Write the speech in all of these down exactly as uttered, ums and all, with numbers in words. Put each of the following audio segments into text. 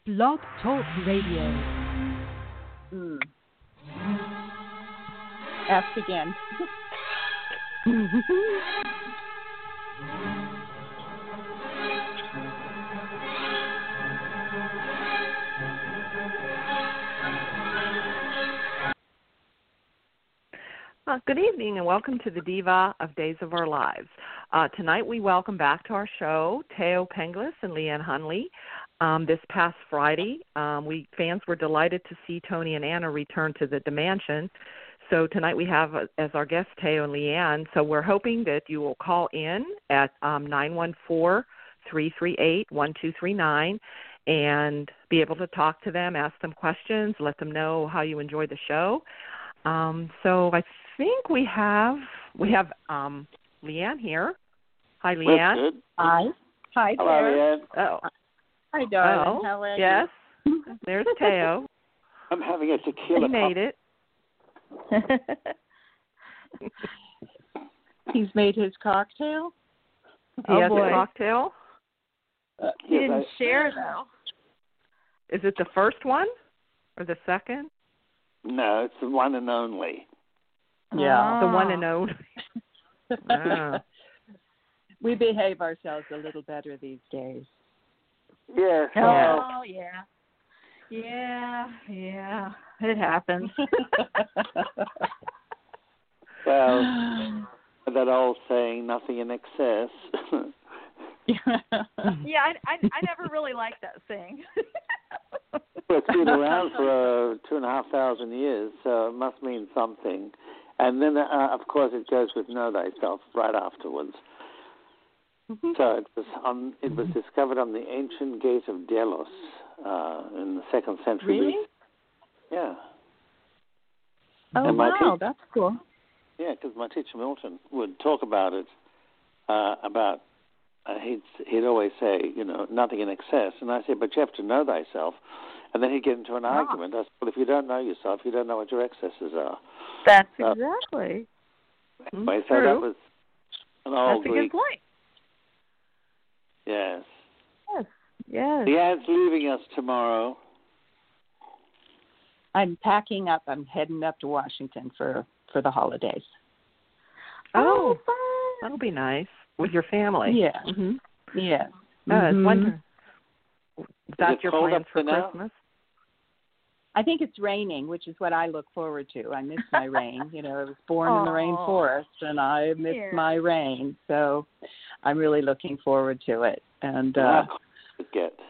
Blog Talk Radio. Mm. Ask again. Uh, good evening and welcome to the Diva of Days of Our Lives. Uh, tonight we welcome back to our show Teo Penglis and Leanne Hunley. Um, this past Friday, um, we fans were delighted to see Tony and Anna return to the Dimension. So tonight we have uh, as our guests Teo and Leanne. So we're hoping that you will call in at um, nine one four, three three eight, one two three nine and be able to talk to them, ask them questions, let them know how you enjoy the show. Um, so I think we have we have um, Leanne here. Hi, Leanne. Hi. Hi, Hello, there. Leanne. Oh, Hi, darling. oh, How are yes. you? There's Teo. I'm having a tequila. He made it. He's made his cocktail. He Oh, has boy. a cocktail. Uh, He yes, didn't I- share, though. Is it the first one or the second? No, it's the one and only. Yeah. The one and only. Wow. We behave ourselves a little better these days. Yes. Yeah. Well, Oh, yeah. Yeah, yeah. It happens. well, that old saying, nothing in excess. yeah, I, I, I never really liked that saying. Well, it's been around for uh, two and a half thousand years, so it must mean something. And then, uh, of course, it goes with know thyself right afterwards. Mm-hmm. So it was on, it was discovered on the ancient gate of Delos uh, in the second century. Really? Yeah. Oh, And my wow. teacher- That's cool. Yeah, because my teacher Milton would talk about it. Uh, about uh, he'd he'd always say, you know, nothing in excess, and I said, but you have to know thyself. And then he'd get into an Ah. argument. I said, well, if you don't know yourself, you don't know what your excesses are. That's Uh, exactly. Anyway, so True. that was an old That's a Greek. good point. Yes. Yes. Yes. Leanne's leaving us tomorrow. I'm packing up. I'm heading up to Washington for, for the holidays. Oh, fun. that'll be nice with your family. Yeah. Mm-hmm. Yeah. Oh, it's Mhm. wonderful. That's it your cold plans up for there now? Christmas? I think it's raining, which is what I look forward to. I miss my rain. You know, I was born in the Aw. rainforest, and I miss Yeah. my rain. So I'm really looking forward to it. And uh, How cold does it get?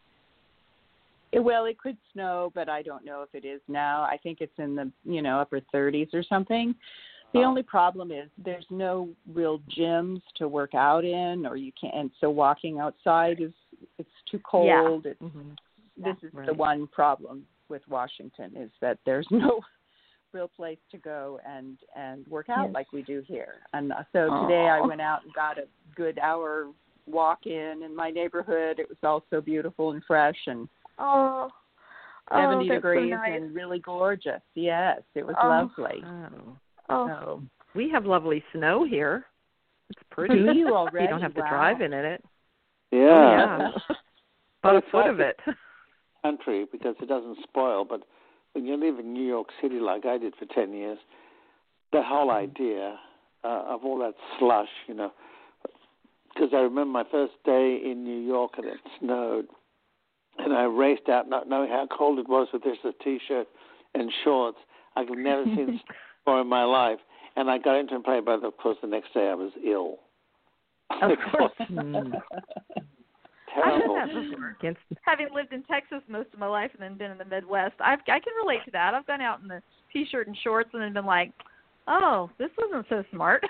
it, well, it could snow, but I don't know if it is now. I think it's in the you know upper thirties or something. The Oh. only problem is there's no real gyms to work out in, or you can't. And so walking outside is it's too cold. It's, Mm-hmm. this is Right. the one problem with Washington is that there's no real place to go and and work out Yes. like we do here. And uh, so today I Aw. went out and got a good hour walk in in my neighborhood. It was all so beautiful and fresh and Oh. seventy oh, that's degrees so nice. and really gorgeous. Yes, it was Oh. lovely. Oh. Oh. So We have lovely snow here. It's pretty. do you already? You don't have to Wow. drive in it. Yeah. Yeah. About a it's foot like of it. country because it doesn't spoil. But when you live in New York City, like I did for ten years, the whole idea uh, of all that slush, you know, because I remember my first day in New York and it snowed, and I raced out not knowing how cold it was with just a T-shirt and shorts. I've never seen snow before in my life, and I got into a play, but of course the next day I was ill. Of course. Mm. I've done Terrible. that before. Against Having lived in Texas most of my life and then been in the Midwest, I've, I can relate to that. I've gone out in the T-shirt and shorts and then been like, oh, this wasn't so smart.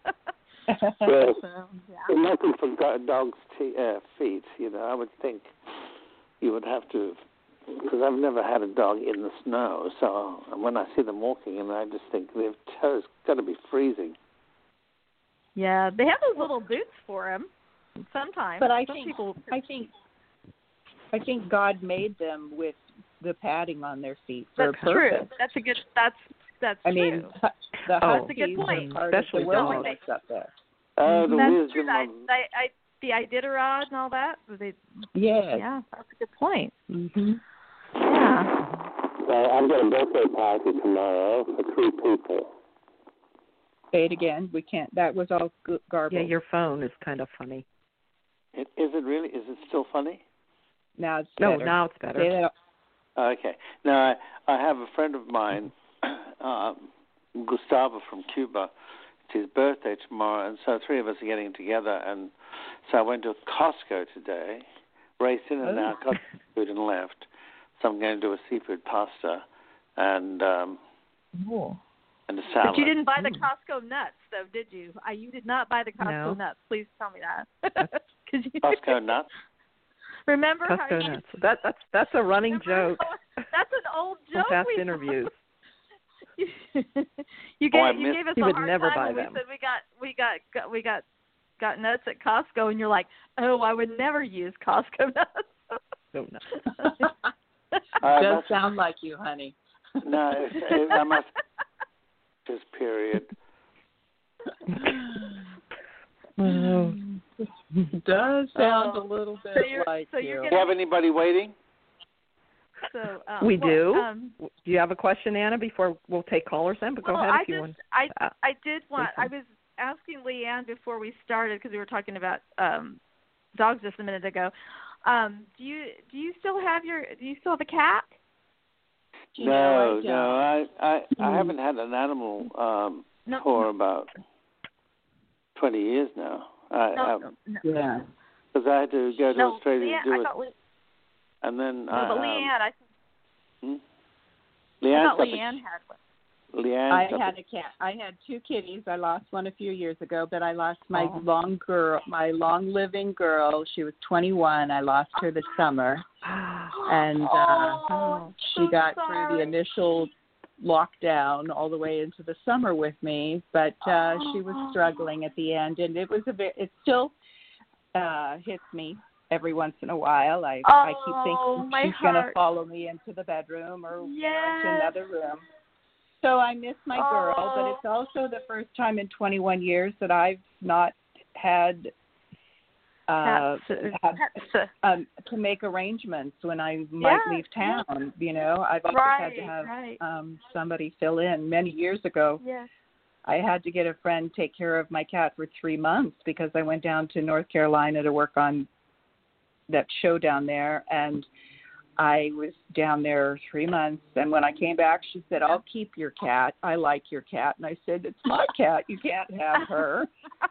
Well, So, yeah. And looking for go- dogs' t- uh, feet, you know, I would think you would have to, because I've never had a dog in the snow. So when I see them walking, and I just think their toes got to be freezing. Yeah, they have those little boots for him sometimes. But I Some think people, I think I think God made them with the padding on their feet for that's a purpose. true. That's a good. That's that's I true. mean, hu- the Oh. huskies That's a good point. are part of Especially the dogs. wilderness up there. Oh, the That's wisdom true. I, of I, I the Iditarod and all that? Was they, Yes. yeah, that's a good point. Mm-hmm. Yeah. Well, I've got a birthday party tomorrow for three people. Say it again. We can't. That was all g- garbled. Yeah, your phone is kind of funny. It, is it really? Is it still funny? Now it's No, better. now it's better. Say that. Okay. Now, I, I have a friend of mine, uh, Gustavo from Cuba. It's his birthday tomorrow, and so three of us are getting together. And so I went to Costco today, raced in and out, got food and left. So I'm going to do a seafood pasta and um, Cool. and a salad. But you didn't buy the Costco nuts, though, did you? I, you did not buy the Costco No. nuts. Please tell me that. you, Costco nuts? Remember how Costco you, nuts. That that's that's a running remember joke how- that's an old from joke. past we interviews. you you gave Oh, I you missed- gave us You a would hard never time buy when them. we said we got we got, got we got got nuts at Costco, and you're like, oh, I would never use Costco nuts. No, no. Uh, Does that's- sound like you, honey. No, it's, it, I must. This period. Oh. Does sound Oh. a little bit So you're- like so you're you. Do you have anybody waiting? So um, We well, do. Um, Do you have a question, Anna, before we'll take callers in? But go well, ahead I if you just, want. I Uh, I did want. I something. was asking Leanne before we started because we were talking about um, dogs just a minute ago. Um, do you do you still have your do you still have a cat? You know, no, I don't. no, I I, I Mm. haven't had an animal um, No. for about twenty years now. I, No, I, no, no. Yeah. Because I had to go to no, Australia Leanne, to do I it, thought Le- and then no, I, but um, Leanne, I, hmm? I Leanne's thought got the- Leanne had one. Leanne's I got had the- a cat. I had two kitties. I lost one a few years ago, but I lost my Oh. long girl, my long living girl. She was twenty-one. I lost her this summer, and uh, Oh, she so got through sorry. the initial lockdown all the way into the summer with me. But uh, she was struggling at the end, and it was a bit. It still uh, hits me every once in a while. I Oh, I keep thinking my she's going to heart. follow me into the bedroom or you know, Yes. into another room. So I miss my girl, Oh. but it's also the first time in twenty-one years that I've not had uh, That's, had, that's, um, to make arrangements when I might Yeah, leave town. You know, I've always right, had to have right. um, somebody fill in. Many years ago, Yes. I had to get a friend take care of my cat for three months because I went down to North Carolina to work on that show down there, and I was down there three months, and when I came back, she said, I'll keep your cat. I like your cat. And I said, it's my cat. You can't have her.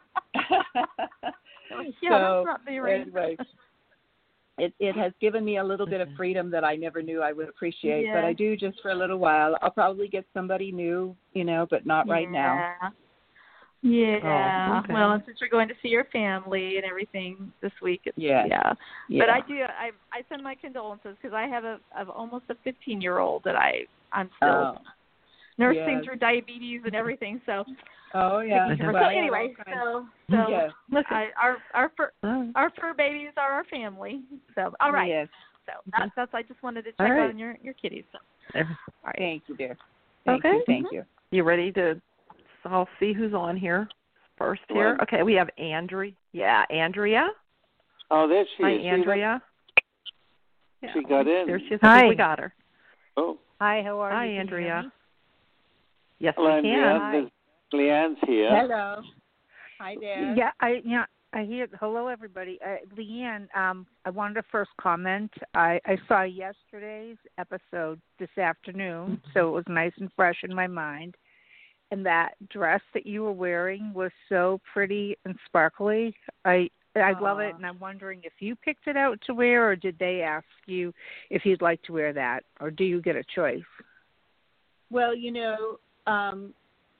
Yeah, so, that's not the arrangement. anyway, it, it has given me a little bit of freedom that I never knew I would appreciate, but Yeah. I do just for a little while. I'll probably get somebody new, you know, but not right now. Yeah. Yeah. Oh, okay. Well, and since you're going to see your family and everything this week, it's, Yeah. yeah. Yeah. But I do. I I send my condolences because I have a I've almost a fifteen year old that I I'm still Oh, nursing yes. through diabetes and everything. So oh yeah. taking care of- Well, so I have anyway, all kinds- so so Yes. I, our our fur Oh. our fur babies are our family. So all right. Yes. So that's that's I just wanted to check All right. on your your kitties. So. There. All right. Thank you, dear. Thank Okay. you. Thank Mhm. you. You ready to? So I'll see who's on here first here. Well- Okay, we have Andrea. Yeah, Andrea. Oh, there she Hi, is. See that? Andrea. Yeah. She got in. There she is. I Hi. think we got her. Oh, Hi, how are Hi, you? Can you hear Andrea. me? Yes, hello, we can. Andrea. There's- Leanne's here. Hello. Hi, Dad. Yeah, I yeah, I hear. Hello, everybody. Uh, Leanne, um, I wanted to first comment. I, I saw yesterday's episode this afternoon, so it was nice and fresh in my mind. And that dress that you were wearing was so pretty and sparkly. I I love it, Aw. and I'm wondering if you picked it out to wear, or did they ask you if you'd like to wear that, or do you get a choice? Well, you know, um,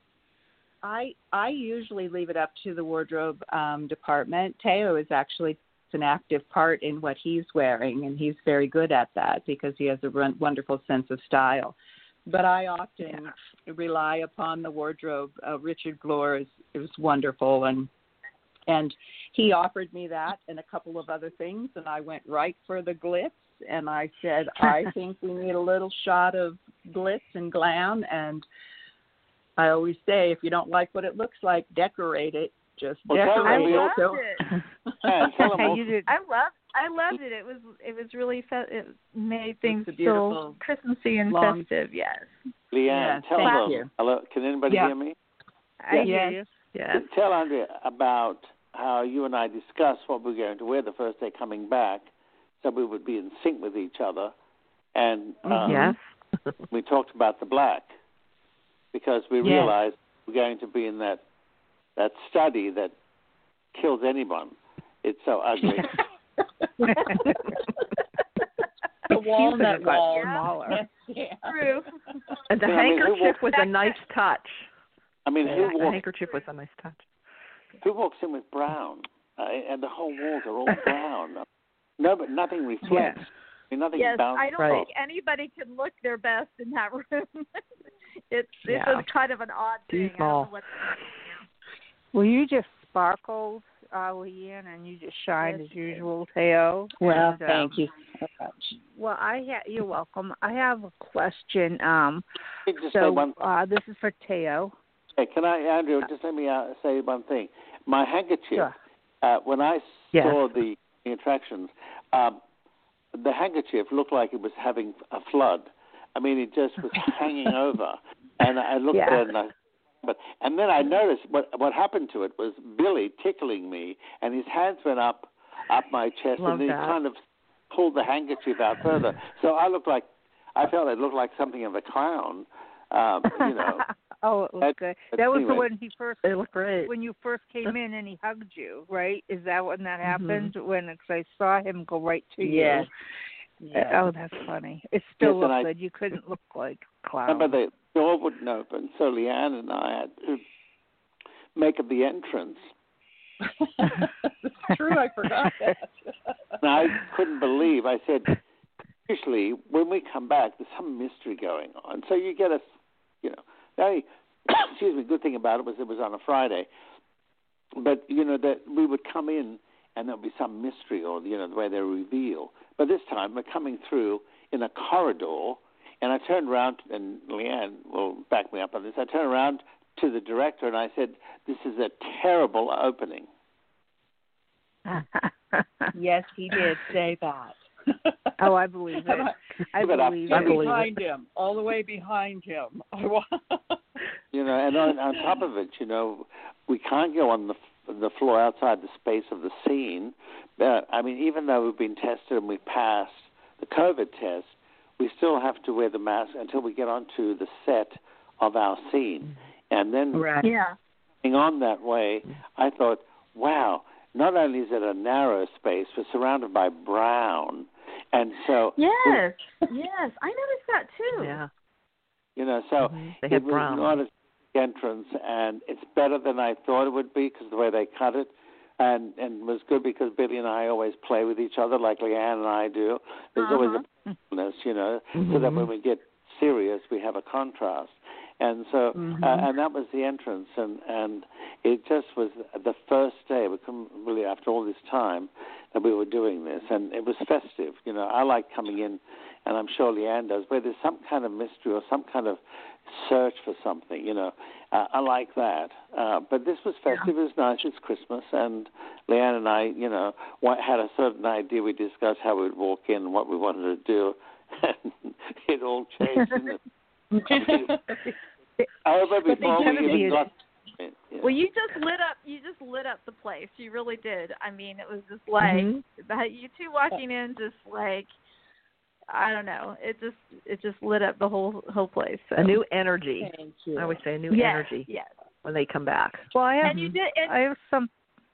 I I usually leave it up to the wardrobe um, department. Teo is actually an active part in what he's wearing, and he's very good at that because he has a run, wonderful sense of style. But I often rely upon the wardrobe. Uh, Richard Glore is, is wonderful, and and he offered me that and a couple of other things, and I went right for the glitz. And I said, I think we need a little shot of glitz and glam. And I always say, if you don't like what it looks like, decorate it. just Well, tell I them we decorated. loved So, it. Yeah, and tell them Hey, also, you did. I loved I loved it. It was it was really fe- it made things a feel beautiful Christmassy and long- festive. Yes. Leanne, Yes, tell thank them. you. Hello, can anybody Yeah. hear me? I Yeah. hear Yes. you. Yes. Tell Andrea about how you and I discussed what we're going to wear the first day coming back, so we would be in sync with each other. And um, Yes. we talked about the black because we Yes. realized we're going to be in that that study that kills anyone. It's so ugly. the walnut it got wall. smaller. Yeah. True. And the Yeah, I mean, who handkerchief walks- was a nice touch. I mean, The who walks handkerchief was a nice touch. who walks in with brown, uh, and the whole walls are all brown. No, but nothing reflects. Yeah. I mean, nothing Yes, bounces I don't Right. think anybody could look their best in that room. it's it's Yeah. a kind of an odd Too thing. small. I don't know what Well, you just sparkled, uh, Leanne, and you just shined Yes, as you did. usual, Teo. Well, And, um, thank you so much. Well, I ha- you're welcome. I have a question. Um, Let me just say so one. uh, this is for Teo. Hey, can I, Andrew? Just let me uh, say one thing. My handkerchief. Sure. Uh, when I Yes. saw the, the attractions, um, the handkerchief looked like it was having a flood. I mean, it just was hanging over, and I looked Yeah. at it and I. But and then I noticed what what happened to it was Billy tickling me, and his hands went up up my chest, Love and he that. kind of pulled the handkerchief out further. So I looked like I felt it looked like something of a clown. Um, you know. Oh, it was That- good. but That was the anyway. when he first They look great. when you first came in and he hugged you, right? Is that when that Mhm. happened? When cause I saw him go right to Yes. you. Yes. Oh, that's funny. It still Yes, and looked I- good. You couldn't look like a clown. Remember, the door wouldn't open, so Leanne and I had to make up the entrance. It's true, I forgot that. And I couldn't believe. I said, usually when we come back, there's some mystery going on. So you get a, you know, very, excuse me. Good thing about it was it was on a Friday, but you know that we would come in and there'll be some mystery, or you know the way they reveal. But this time we're coming through in a corridor, and I turned around, and Leanne will back me up on this. I turned around to the director and I said, "This is a terrible opening." Yes, he did say that. Oh, I believe it. I Give it up. believe I it. believe behind him, all the way behind him. You know, and on, on top of it, you know, we can't go on the the floor outside the space of the scene. But I mean, even though we've been tested and we passed the COVID test, we still have to wear the mask until we get onto the set of our scene. And then Right. Yeah. being on that way, I thought, wow, not only is it a narrow space, we're surrounded by brown. And so, Yes. Yes. I noticed that too. Yeah. you know, so Mhm. They it had was brown. not a entrance, and it's better than I thought it would be because the way they cut it, and and it was good because Billy and I always play with each other like Leanne and I do. There's always Uh-huh. a playfulness, you know, so that Mhm. when we get serious, we have a contrast. And so, Mhm. uh, and that was the entrance, and and it just was the first day. We couldn't really, after all this time, that we were doing this, and it was festive. You know, I like coming in, and I'm sure Leanne does, where there's some kind of mystery or some kind of search for something. You know, uh, I like that. Uh, but this was festive. It was nice. It's Christmas, and Leanne and I, you know, wa- had a certain idea. We discussed how we'd walk in and what we wanted to do, and it all changed. Didn't it? Over But they before we definitely even did. got. Yeah. Well, you just lit up. You just lit up the place. You really did. I mean, it was just like Mhm. that. You two walking in, just like I don't know. It just it just lit up the whole whole place. So. A new energy. Thank you. I always say a new yes, energy Yes. when they come back. Well, I have, And you did. And, I have some.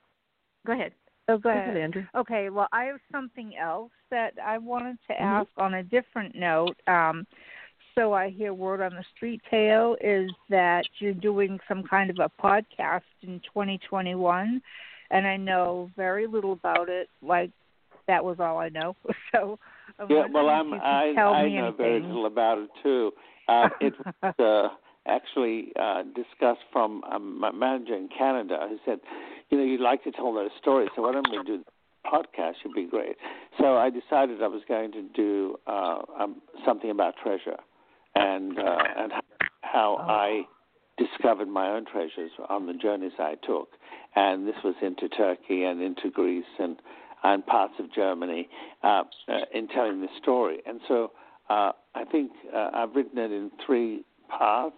go ahead. Oh, go Go ahead. ahead, Andrew. Okay, well, I have something else that I wanted to Mhm. ask on a different note. Um, so I hear word on the street, Teo, is that you're doing some kind of a podcast in twenty twenty-one, and I know very little about it. Like, that was all I know. So, I'm Yeah, well, wondering I'm, if you could I, tell I me know very anything. little about it, too. Uh, it was uh, actually uh, discussed from um, my manager in Canada who said, you know, you'd like to tell those stories, so why don't we do the podcast? Should be great. So I decided I was going to do uh, um, something about treasure and, uh, and how Oh. I discovered my own treasures on the journeys I took. and this was into Turkey and into Greece and and parts of Germany uh, uh, in telling this story. And so uh, I think uh, I've written it in three parts,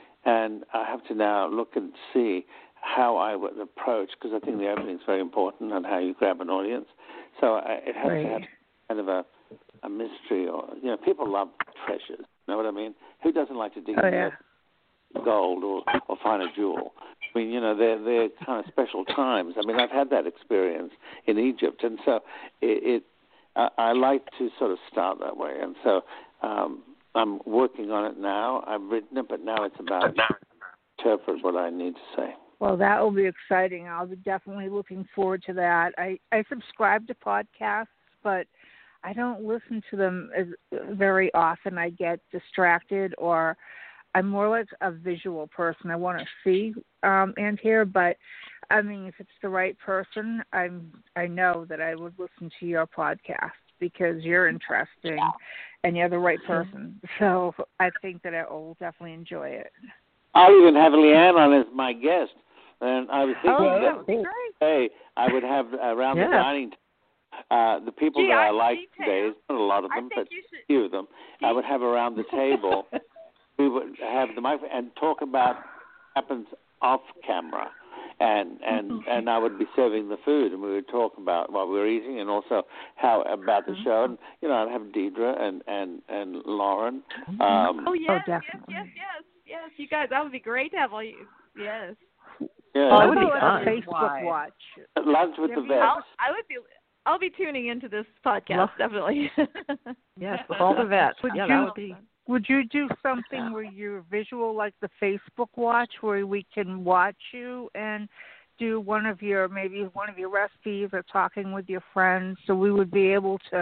and I have to now look and see how I would approach, because I think the opening is very important and how you grab an audience. So I, it has right. to have kind of a, a mystery, or, you know, people love treasures. Know what I mean? Who doesn't like to dig Oh, into yeah. gold or, or find a jewel? I mean, you know, they're, they're kind of special times. I mean, I've had that experience in Egypt, and so it, it I, I like to sort of start that way. And so um, I'm working on it now. I've written it, but now it's about interpret what I need to say. Well, that will be exciting. I'll be definitely looking forward to that. I, I subscribe to podcasts, but I don't listen to them as very often. I get distracted, or I'm more like a visual person. I want to see um, and hear, but I mean, if it's the right person, I'm I know that I would listen to your podcast because you're interesting and you're the right person. So I think that I will definitely enjoy it. I'll even have Leanne on as my guest, and I was thinking Oh, that great. hey, I would have around Yeah. the dining table. Uh, the people Gee, that I, I like see, today, Teo. it's not a lot of I them, think but you should- a few of them, I would have around the table. We would have the microphone and talk about what happens off camera, and and and I would be serving the food, and we would talk about what we were eating, and also how about the show. And you know, I'd have Deidre and and and Lauren. Um, Oh yes, yes, definitely. yes, yes, yes. You guys, that would be great to have all you. Yes. yeah, Oh, that How would be about fun. a Facebook Why? watch? lunch with the vets. I'll, I would be. I'll be tuning into this podcast Well, definitely. Yes, with all the vets. Would Yeah, you- that would be. Would you do something where you're visual, like the Facebook watch, where we can watch you and do one of your maybe one of your recipes or talking with your friends, so we would be able to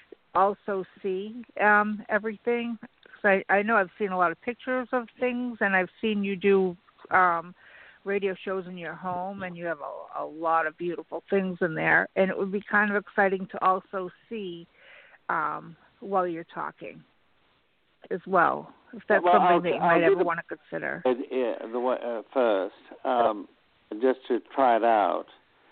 also see um, everything? 'Cause I, I know I've seen a lot of pictures of things, and I've seen you do um, radio shows in your home, and you have a, a lot of beautiful things in there, and it would be kind of exciting to also see um, while you're talking as well, if that's Well, something I'll- that you I'll might do ever the- want to consider. It, yeah, the way, uh, first, um, just to try it out.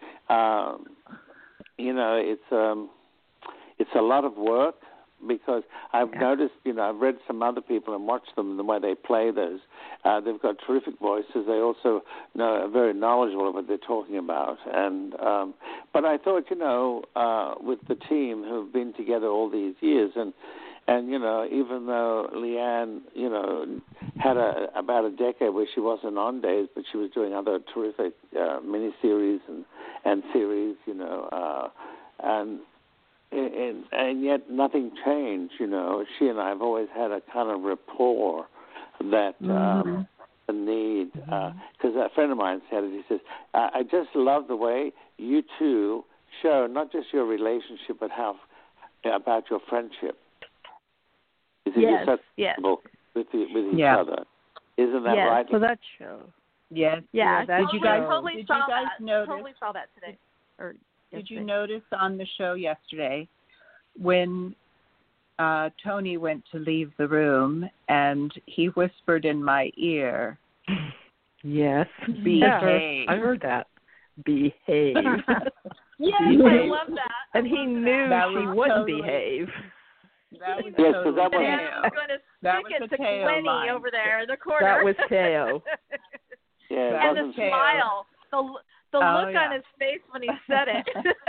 Um, you know, it's um, it's a lot of work, because I've Yeah. noticed, you know, I've read some other people and watched them, the way they play those. Uh, they've got terrific voices. They also know, are very knowledgeable of what they're talking about. And um, but I thought, you know, uh, with the team who've been together all these years, and and you know, even though Leanne, you know, had a, about a decade where she wasn't on days, but she was doing other terrific uh, miniseries and and series, you know, uh, and. And, and yet nothing changed, you know. She and I have always had a kind of rapport that um, a need. Because uh, a friend of mine said it. He says, I, "I just love the way you two show not just your relationship, but how about your friendship. Is it Yes, you're so yes. comfortable with the, with each Yeah. other? Isn't that Yes. right?" So that shows. Yes. Yeah, yes. Did totally, you guys totally did saw you guys that. notice? Totally saw that today. Or Did you yesterday. notice on the show yesterday when uh, Tony went to leave the room and he whispered in my ear, Yes. "Behave." I heard that. Behave. Yes, I Behave. love that. And I he love knew That she was wouldn't totally- behave. That was Yes, 'cause totally that that. was- And Teo. I was going to That stick was it the to Teo Glennie line. over there in the corner. That was Teo. Yeah, it That And the wasn't Teo. smile, the the Oh, look yeah. on his face when he said it.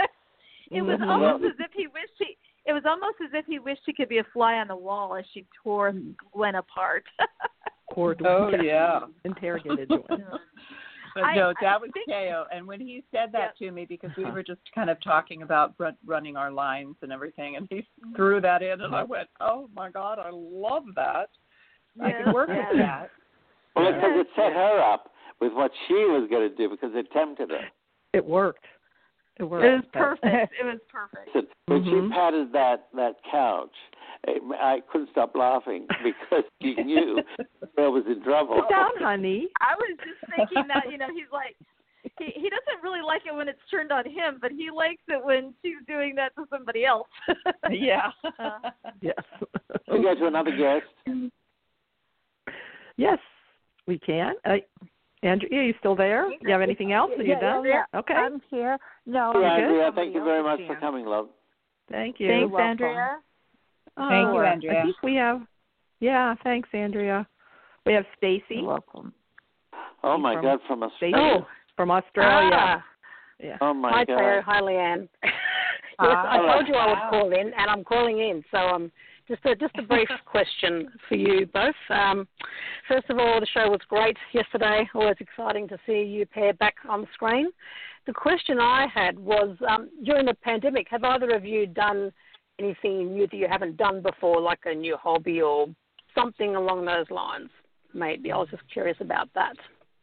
It was Mhm. almost as if he wished he. It was almost as if he wished he could be a fly on the wall as she tore Gwen apart. Poor Oh, Gwen. yeah. Interrogated Gwen. But I- no, I that was think- Teo. And when he said that to me, because we were just kind of talking about run, running our lines and everything, and he threw that in, and I went, "Oh my God, I love that. I Yes, could work yes. with that." Well, Yeah. because it set her up with what she was going to do, because it tempted her. It worked. It worked. It was perfect. It was perfect. So when Mhm. she patted that, that couch, I I couldn't stop laughing because she knew Bill was in trouble. Sit down, honey. I was just thinking that, you know, he's like, he he doesn't really like it when it's turned on him, but he likes it when she's doing that to somebody else. Yeah. Yes. We go to another guest. Yes, we can. Uh, Andrea, are you still there? Do you have anything else? Are you yeah, done? Yeah, okay. I'm here. No, Yeah, I'm Andrea, good. thank you very much for coming, love. Thank you. Thanks, welcome. Andrea. Thank Oh, you, Andrea. I think we have, yeah, thanks, Andrea. We have Stacy. You're welcome. Oh, my from God, from Australia. Stacy from Australia. Ah. Yeah. Oh, my Hi, God. Theo. Hi, Leanne. yes, Hi. I told you I would call in, and I'm calling in. So um, just a just a brief question for you both. Um, first of all, the show was great yesterday. Always exciting to see you pair back on the screen. The question I had was, um, during the pandemic, have either of you done anything new that you haven't done before, like a new hobby or something along those lines? Maybe. I was just curious about that.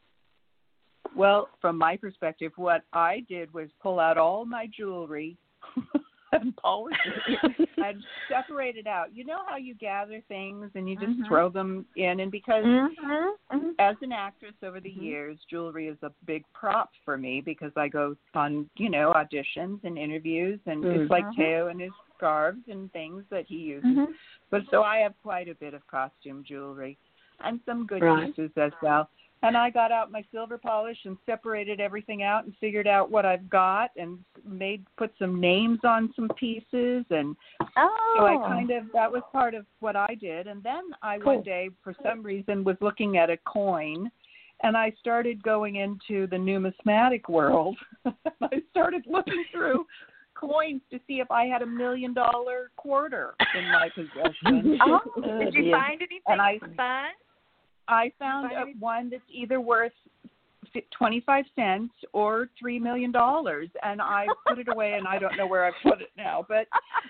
Well, from my perspective, what I did was pull out all my jewelry and polish it and separate it out. You know how you gather things and you just Mm-hmm. throw them in? And because Mm-hmm. Mm-hmm. as an actress over the Mm-hmm. years, jewelry is a big prop for me because I go on, you know, auditions and interviews, and Mm-hmm. it's like Teo and his scarves and things that he uses. Mm-hmm. But so I have quite a bit of costume jewelry and some good Right. pieces as well. And I got out my silver polish and separated everything out and figured out what I've got and made put some names on some pieces. And Oh. so I kind of, that was part of what I did. And then I Cool. one day, for some reason, was looking at a coin, and I started going into the numismatic world. I started looking through coins to see if I had a million dollar quarter in my possession. Oh, Oh, did you dear. find anything And I- fun? I found Find a, any- one that's either worth fi- twenty-five cents or three million dollars, and I put it away, and I don't know where I put it now. But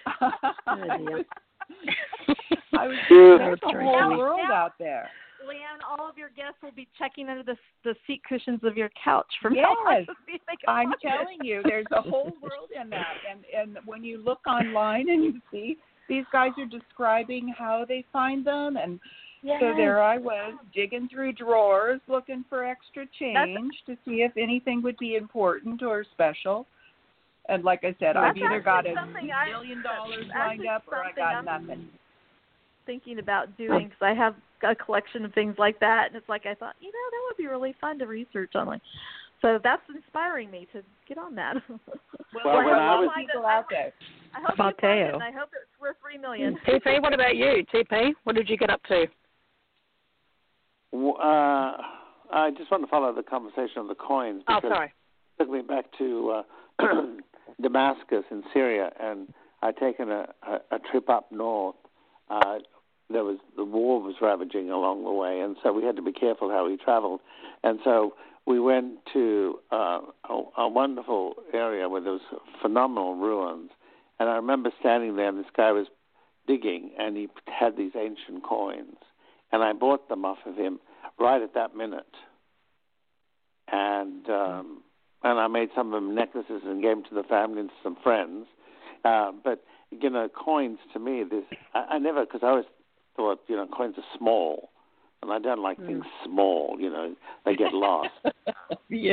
I dear. was, I was Yeah. there's a That's whole right. world out there. Leanne, all of your guests will be checking under the the seat cushions of your couch from Yes. now on to see if they can I'm find it. telling you, there's a whole world in that, and and when you look online and you see these guys are describing how they find them, and so there I was digging through drawers looking for extra change to see if anything would be important or special. And like I said, I've That's either got a actually something I- million dollars that's lined actually up or I something got I'm- nothing. Thinking about doing, because I have a collection of things like that, and it's like I thought, you know, that would be really fun to research online. So that's inspiring me to get on that. Well, Well, I when hope I those was- people out there. I hope About you find it, Teo. and I hope it's worth three million. T P, what about you? T P, what did you get up to? W- Uh, I just want to follow the conversation on the coins. Oh, because sorry. It took me back to uh, Damascus in Syria, and I'd taken a, a, a trip up north. Uh, there was the war was ravaging along the way, and so we had to be careful how we traveled. And so we went to uh, a, a wonderful area where there was phenomenal ruins. And I remember standing there, and this guy was digging, and he had these ancient coins. And I bought them off of him right at that minute. And um, and I made some of them necklaces and gave them to the family and to some friends. Uh, but, you know, coins to me, this I, I never, because I always thought, you know, coins are small. And I don't like mm. things small, you know, they get lost. Yeah.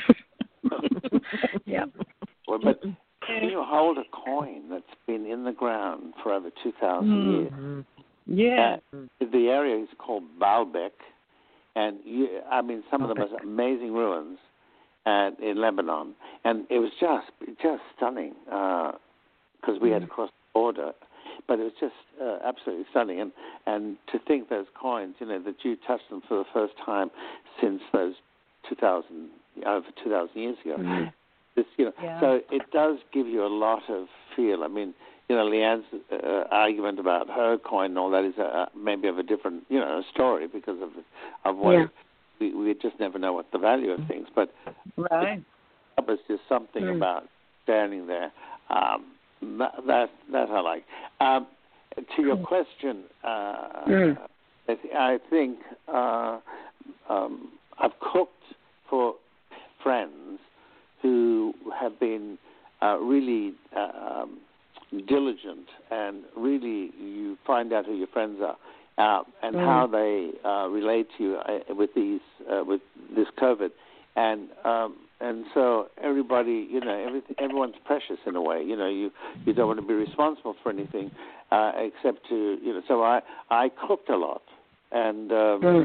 Yeah. Well, but when you hold a coin that's been in the ground for over two thousand mm-hmm. years, yeah. uh, the area is called Baalbek, and you, I mean, some Baalbek. of the most amazing ruins and in Lebanon, and it was just just stunning because uh, we mm. had to cross the border, but it was just uh, absolutely stunning, and and to think those coins, you know, that you touched them for the first time since those two thousand over two thousand years ago. Mm. This, you know, yeah. So it does give you a lot of feel. I mean, you know, Leanne's uh, argument about her coin and all that is uh, maybe of a different, you know, story because of of what yeah. we we just never know what the value of things. But right, it was just something mm. about standing there. Um, that, that that I like. Um, to your question, uh, mm. I think uh, um, I've cooked for friends who have been uh, really uh, um, diligent, and really you find out who your friends are uh, and mm. how they uh, relate to you uh, with these uh, with this COVID, and um, and so everybody, you know, everything, everyone's precious in a way. You know, you you don't want to be responsible for anything uh, except to, you know. So I I cooked a lot, and um, mm.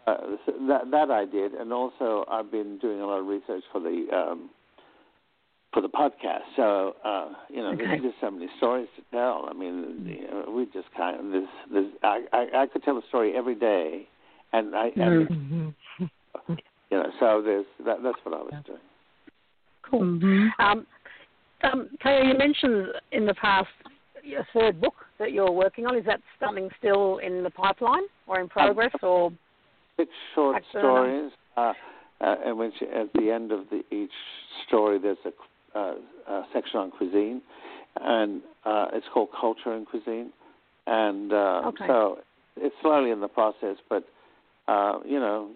uh, that that I did, and also I've been doing a lot of research for the um, for the podcast. So uh, you know, Okay. there's just so many stories to tell. I mean, you know, we just kind of there's, there's I, I I could tell a story every day, and I and, Mm-hmm. you know, so there's that, that's what I was doing. Cool. Mm-hmm. Um, um, Teo, you mentioned in the past your third book that you're working on. Is that something still in the pipeline or in progress, or Six short back burner? stories, uh, uh, and which at the end of the, each story there's a, uh, a section on cuisine, and uh, it's called Culture and Cuisine, and uh, Okay. so it's slowly in the process, but uh, you know,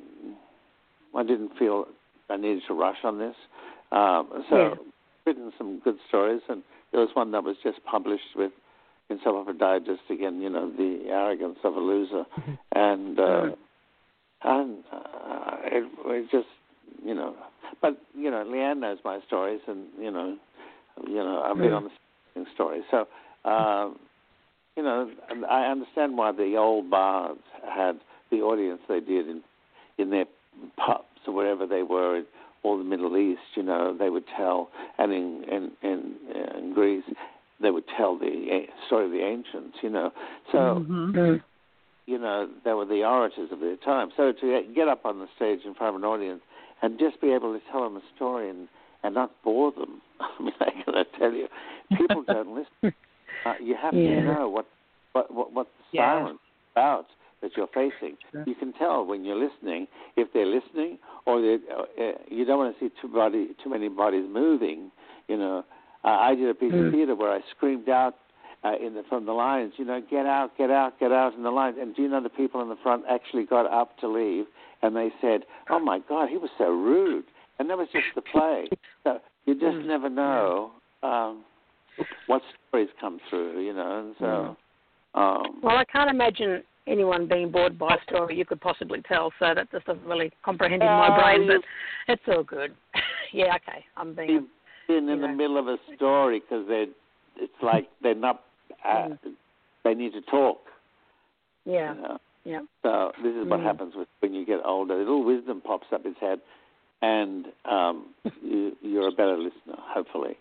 I didn't feel I needed to rush on this, um, so Yeah. written some good stories, and there was one that was just published with in South Africa Digest again, you know, the arrogance of a loser, and. Uh, Mhm. And uh, it, it just, you know, but you know, Leanne knows my stories, and you know, you know, I've been Mm. on the same story, so um, you know, and I understand why the old bards had the audience they did in in their pubs or wherever they were in all the Middle East. You know, they would tell, and in in in, in Greece, they would tell the story of the ancients. You know, so. Mm-hmm. Mm. You know, they were the orators of their time. So to get up on the stage in front of an audience and just be able to tell them a story and, and not bore them, I mean, I gotta tell you, people don't listen. Uh, you have Yeah. to know what what what, what the Yes. silence is about that you're facing. Sure. You can tell when you're listening if they're listening, or they, uh, you don't want to see too body too many bodies moving. You know, uh, I did a piece Mm. of theater where I screamed out. Uh, in the, from the lines, you know, get out, get out, get out in the lines. And do you know the people in the front actually got up to leave, and they said, oh, my God, he was so rude. And that was just the play. So you just Mm. never know um, what stories come through, you know. And so, um, Well, I can't imagine anyone being bored by a story you could possibly tell, so that just doesn't really comprehend in my Uh, brain, you- but it's all good. Yeah, okay, I'm being... you've been in you the know. middle of a story because they're, it's like they're not, uh, Mm. they need to talk. Yeah, You know? yeah. So this is what Mm. happens with when you get older. A little wisdom pops up his head, and um, you, you're a better listener, hopefully.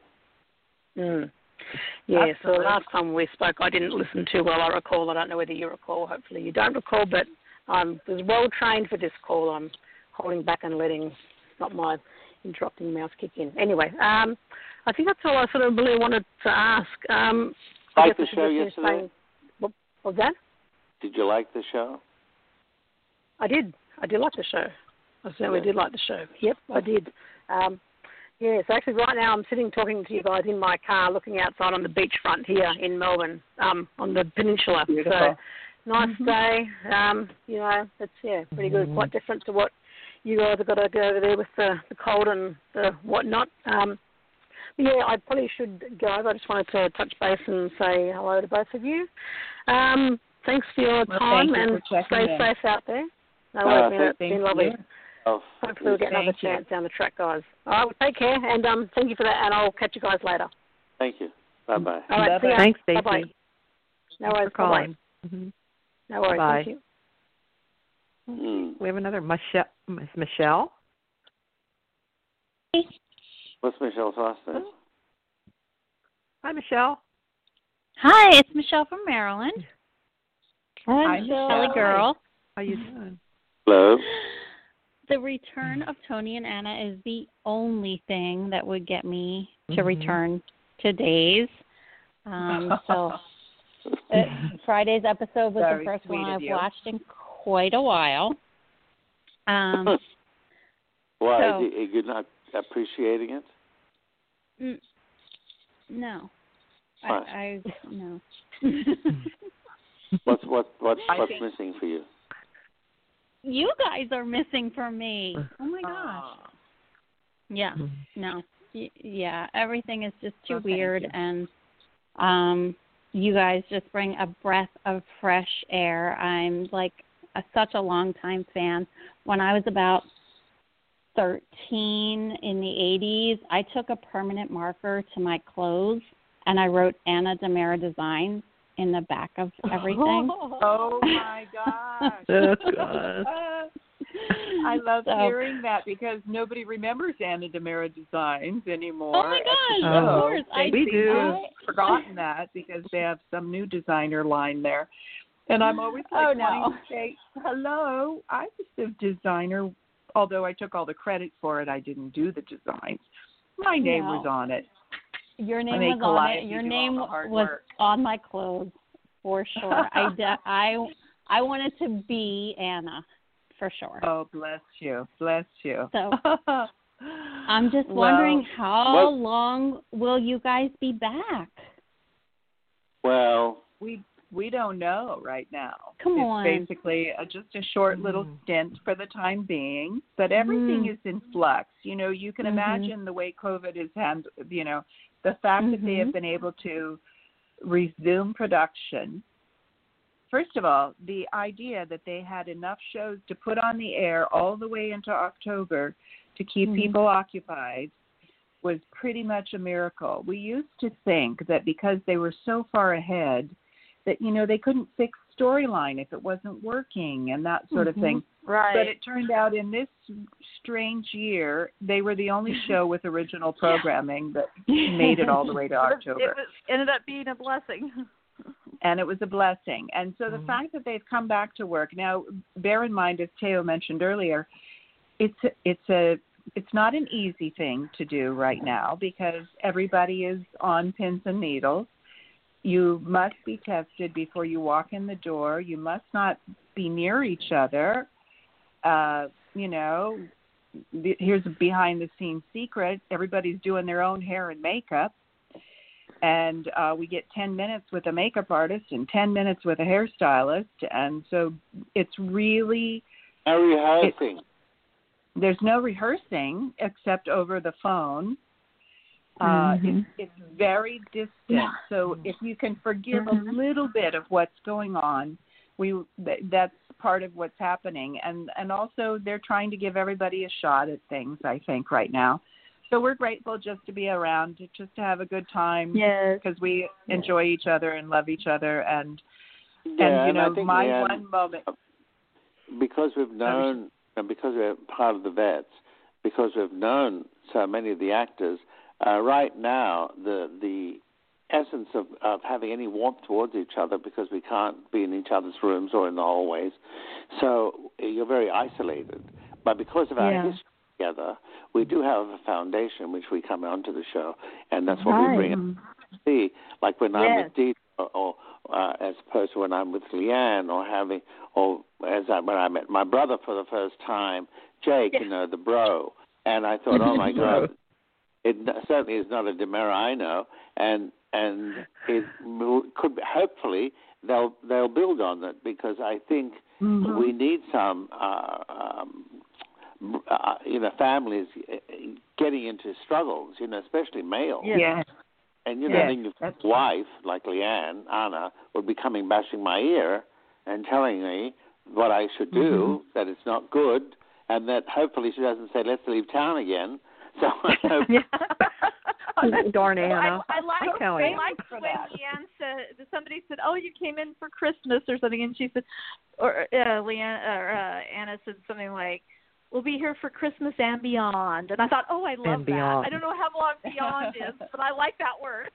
Mm. Yeah, so Absolutely. last time we spoke, I didn't listen too well, I recall. I don't know whether you recall. Hopefully you don't recall, but I was well trained for this call. I'm holding back and letting not my interrupting mouth kick in. Anyway, um, I think that's all I sort of really wanted to ask. Um, I Like guess the I show should just finish yesterday? saying- What what was that? Did you like the show? I did. I did like the show. I certainly Yeah. did like the show. Yep, I did. Um, yeah, so actually right now I'm sitting talking to you guys in my car looking outside on the beachfront here in Melbourne, um, on the peninsula. Beautiful. So nice Mhm. day. Um, you know, it's, yeah, pretty good. Quite different to what you guys have got to go over there with the, the cold and the whatnot. Um, but yeah, I probably should go over. I just wanted to touch base and say hello to both of you. Um, thanks for your Well, time thank you and for checking stay in. safe out there. No, Uh, worries, man. thank It's been Thank lovely. you. Oh, Hopefully we'll get another Thank you. chance down the track, guys. All right, well, take care, and um, thank you for that, and I'll catch you guys later. thank you. Bye-bye. All right, see Bye-bye. ya. Thanks, Stacey. Bye-bye. No Thanks worries. for calling. Bye-bye. Mm-hmm. No worries. Bye-bye. Thank you. Mm. We have another Michelle. Miss Michelle. What's Michelle's last name? Hi, Michelle. Hi, it's Michelle from Maryland. Hi, Kelly Michelle. girl. How you doing? Hello. The return of Tony and Anna is the only thing that would get me to Mhm. return to Days. Um, so uh, Friday's episode was Very the first sweet one of I've you. watched in quite a while. Um, Why? so- Are you not appreciating it? n- no, I, Fine. I no. What's what what I what's think- missing for you? You guys are missing from me. Oh my gosh. Aw. Yeah. No. Y- yeah, everything is just too Well, thank weird, you. and um, you guys just bring a breath of fresh air. I'm like a, such a long time fan. When I was about thirteen in the eighties, I took a permanent marker to my clothes and I wrote Anna Demera Designs in the back of everything. Oh my gosh. That's good. I love So- hearing that because nobody remembers Anna DiMera Designs anymore. Oh my at the gosh, show. of course. They I We seem do. to have forgotten that because they have some new designer line there. And I'm always like Oh, no. wanting to say, hello, I was the designer. Although I took all the credit for it, I didn't do the designs. My name No. was on it. Your name make was on Calliope it. Your do all name the was hard work. on my clothes for sure. I de- I I wanted to be Anna for sure. Oh, bless you. Bless you. So I'm just Well, wondering how well- long will you guys be back? Well, we we don't know right now. Come it's on. basically a, just a short little Mm. stint for the time being, but everything Mm. is in flux. You know, you can Mhm. imagine the way COVID is handled, you know, the fact that they have Mhm. been able to resume production. First of all, the idea that they had enough shows to put on the air all the way into October to keep Mhm. people occupied was pretty much a miracle. We used to think that because they were so far ahead that, you know, they couldn't fix storyline if it wasn't working and that sort of Mhm. thing. Right. But it turned out in this strange year, they were the only show with original programming that made it all the way to It was- October. It was, ended up being a blessing. And it was a blessing. And so the Mhm. fact that they've come back to work now, bear in mind, as Teo mentioned earlier, it's a, it's a it's not an easy thing to do right now because everybody is on pins and needles. You must be tested before you walk in the door. You must not be near each other. Uh, you know, th- here's a behind-the-scenes secret. Everybody's doing their own hair and makeup. And uh, we get ten minutes with a makeup artist and ten minutes with a hairstylist. And so it's really, no rehearsing. there's no rehearsing except over the phone. Uh, Mhm. it's, it's very distant. So if you can forgive Mhm. a little bit of what's going on, we th- that's part of what's happening. And, and also they're trying to give everybody a shot at things, I think, right now. So we're grateful just to be around, to, just to have a good time. Yes. Because we enjoy each other and love each other. And, Yeah, and you and I know, think, my Leanne, one moment. because we've known, and because we're part of the vets, because we've known so many of the actors, uh, right now the the essence of, of having any warmth towards each other, because we can't be in each other's rooms or in the hallways, so you're very isolated. But because of our Yeah. history together, we do have a foundation which we come onto the show, and that's what Right. we bring up to see. Like when I'm Yes. with Dee, or, or uh, as opposed to when I'm with Leanne, or having, or as I, when I met my brother for the first time, Jake, Yes. you know, the bro, and I thought, oh my God, it certainly is not a DiMera I know, and and it could hopefully they'll they'll build on it, because I think Mhm. we need some uh, um, uh, you know, families getting into struggles, you know, especially males. Yes. Yeah. And you know, Yes, then your that's- wife, like Leanne, Anna, would be coming bashing my ear and telling me what I should do, Mm-hmm. that it's not good, and that hopefully she doesn't say, let's leave town again. So I hope Darn Anna. I, I like, I tell I you. like the way Leanne said, somebody said, oh, you came in for Christmas or something, and she said, or uh, Leanne, or uh, Anna said something like, we'll be here for Christmas and beyond. And I thought, oh, I love And that. beyond. I don't know how long beyond is, but I like that word.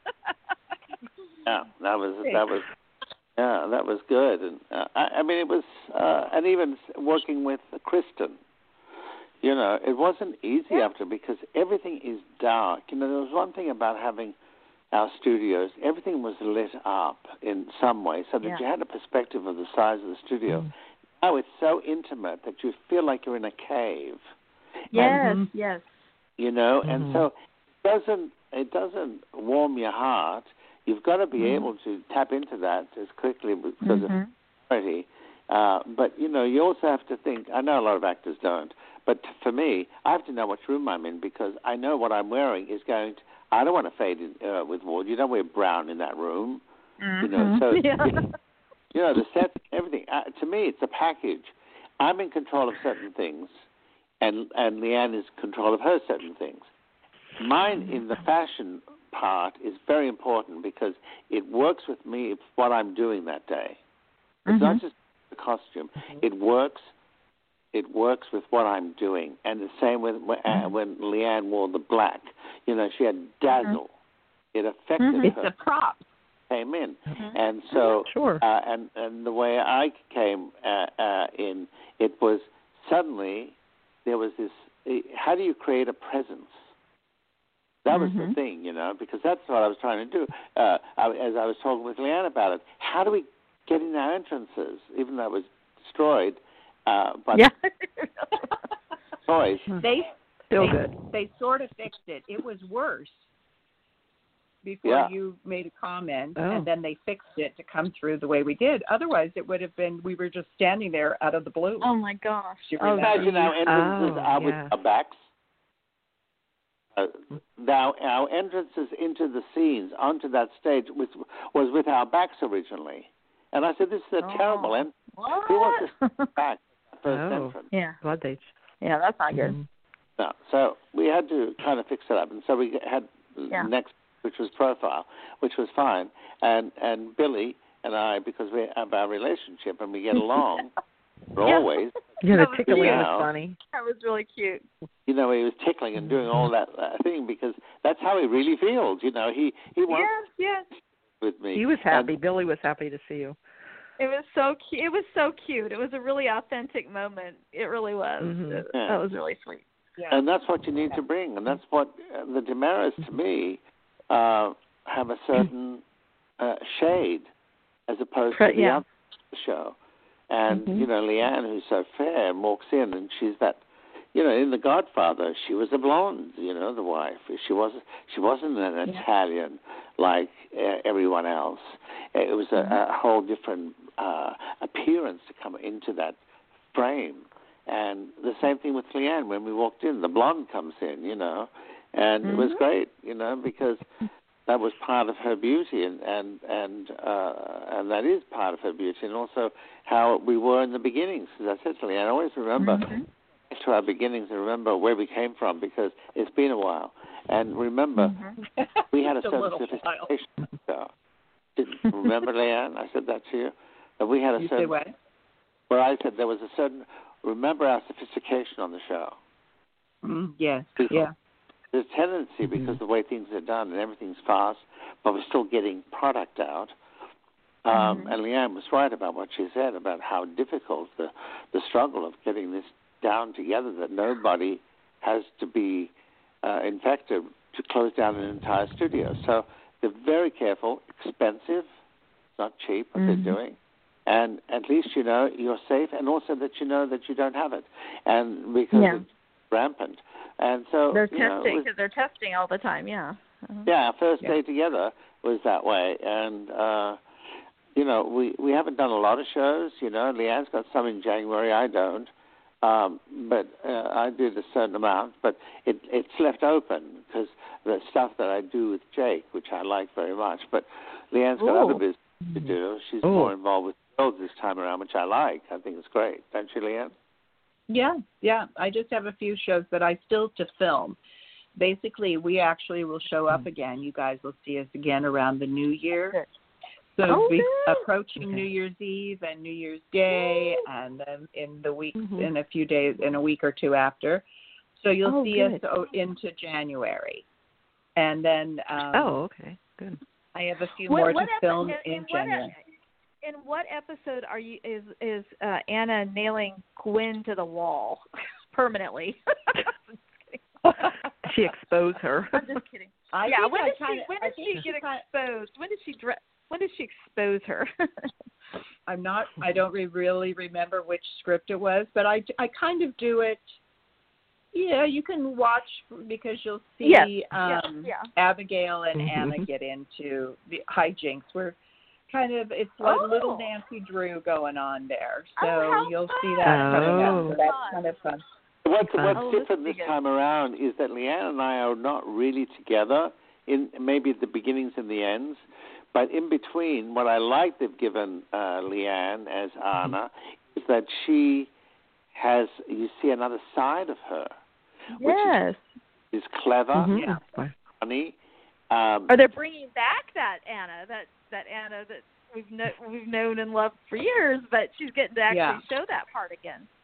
yeah, that was that was yeah, that was good. And uh, I, I mean, it was, uh, and even working with Kristen. You know, it wasn't easy Yeah. after, because everything is dark. You know, there was one thing about having our studios, everything was lit up in some way, so that Yeah. you had a perspective of the size of the studio. Mm. Now it's so intimate that you feel like you're in a cave. Yes, Mhm. yes. You know, Mhm. and so it doesn't it doesn't warm your heart. You've got to be Mhm. able to tap into that as quickly because of Mhm. clarity. Uh, but you know, you also have to think. I know a lot of actors don't, but for me, I have to know which room I'm in, because I know what I'm wearing is going to. I don't want to fade in, uh, with wool. You don't wear brown in that room. You know, so Yeah. you know the sets, everything. Uh, to me, it's a package. I'm in control of certain things, and and Leanne is in control of her certain things. Mine in the fashion part is very important, because it works with me what I'm doing that day. It's Mhm. not just the costume. It works it works with what I'm doing. And the same with when, uh, when Leanne wore the black. You know, she had dazzle. Mm-hmm. It affected mm-hmm. her. It's a prop. Came in, mm-hmm. and so sure. uh, and and the way I came uh, uh, in, it was suddenly there was this. Uh, how do you create a presence? That was mm-hmm. the thing, you know, because that's what I was trying to do. Uh, I, as I was talking with Leanne about it, how do we get in our entrances, even though it was destroyed? Uh, but yeah. toys. They still they, good. They sort of fixed it. It was worse before yeah. you made a comment, oh. and then they fixed it to come through the way we did. Otherwise, it would have been we were just standing there out of the blue. Oh my gosh! Oh, imagine our entrances oh, are yeah. with our backs. Uh, now our entrances into the scenes onto that stage was was with our backs originally, and I said, "This is a oh. terrible entrance. What? Who wants to sit back first oh. entrance?" Yeah. Glad they. Yeah, that's not good. Mm-hmm. No, so we had to kind of fix it up, and so we had Yeah. next, which was profile, which was fine, and and Billy and I, because we have our relationship and we get along, we're Yeah. always. Yeah, the was tickling cute. was funny. That was really cute. You know, he was tickling and doing all that uh, thing because that's how he really feels. You know, he he wants Yes, yes. with me. He was happy. And, Billy was happy to see you. It was so cute. It was so cute. It was a really authentic moment. It really was. Mm-hmm. It, Yeah. That was really sweet. Yeah. and that's what you need to bring, and that's what uh, the Demaras to me uh, have a certain uh, shade as opposed to the Yeah. other show. And Mm-hmm. you know, Leanne, who's so fair, walks in, and she's that. You know, in The Godfather, she was a blonde. You know, the wife. She wasn't. She wasn't an Yeah. Italian like uh, everyone else. It was a, Mm-hmm. a whole different uh, appearance to come into that frame. And the same thing with Leanne. When we walked in, the blonde comes in. You know, and Mm-hmm. it was great. You know, because that was part of her beauty, and and and uh, and that is part of her beauty, and also how we were in the beginnings. As I said to Leanne, I always remember. Mm-hmm. To our beginnings and remember where we came from because it's been a while. And remember, Mm-hmm. we had a Just a certain little sophistication. So, didn't remember, Leanne? I said that to you. That we had a You certain. say what? Well, I said there was a certain. Remember our sophistication on the show. Mm, yes. Because Yeah. There's a tendency because the way things are done and everything's fast, but we're still getting product out. Um, Mm-hmm. And Leanne was right about what she said about how difficult the the struggle of getting this down together, that nobody has to be uh, infected to close down an entire studio. So they're very careful, expensive, not cheap what Mm-hmm. they're doing, and at least you know you're safe, and also that you know that you don't have it, and because Yeah. it's rampant. And so They're you know, it testing was- because they're testing all the time. Yeah. Uh-huh. yeah, our first Yeah. day together was that way, and uh, you know, we we haven't done a lot of shows. You know, Leanne's got some in January. I don't, um, but uh, I did a certain amount. But it it's left open because the stuff that I do with Jake, which I like very much. But Leanne's got Ooh. other business to do. She's Ooh. more involved with girls this time around, which I like. I think it's great, don't you, Leanne? Yeah, yeah. I just have a few shows that I still to film. Basically, we actually will show up again. You guys will see us again around the New Year. So Oh, be good. approaching Okay. New Year's Eve and New Year's Day, and then in the weeks, Mhm. in a few days, in a week or two after. So you'll Oh, see good. us o- into January, and then um, Oh, okay, good. I have a few What- more what to epi- film in- in, in what January. ep- In what episode are you? Is is uh, Anna nailing Gwen to the wall permanently? She exposed her. I'm just kidding. I yeah, think when I did she kinda- when I did think she she get kinda- exposed? When did she dre- when did she expose her? I'm not. I don't re- really remember which script it was, but I, I kind of do it. Yeah, you can watch because you'll see Yes, um, yeah, yeah. Abigail and Mhm. Anna get into the hijinks. We're kind of it's like Oh. little Nancy Drew going on there, so Oh, how you'll see fun. that coming up. Oh. So that's kind of fun. What's, Fun. what's Oh, this different will be this good. time around is that Leanne and I are not really together, in maybe at the beginnings and the ends, but in between, what I like they've given uh, Leanne as Anna is that she has, you see another side of her, Yes. is clever, Mhm. Yeah. That's fine. funny. Um, Are they bringing back that Anna? That that Anna that we've kno- we've known and loved for years, but she's getting to actually Yeah. show that part again.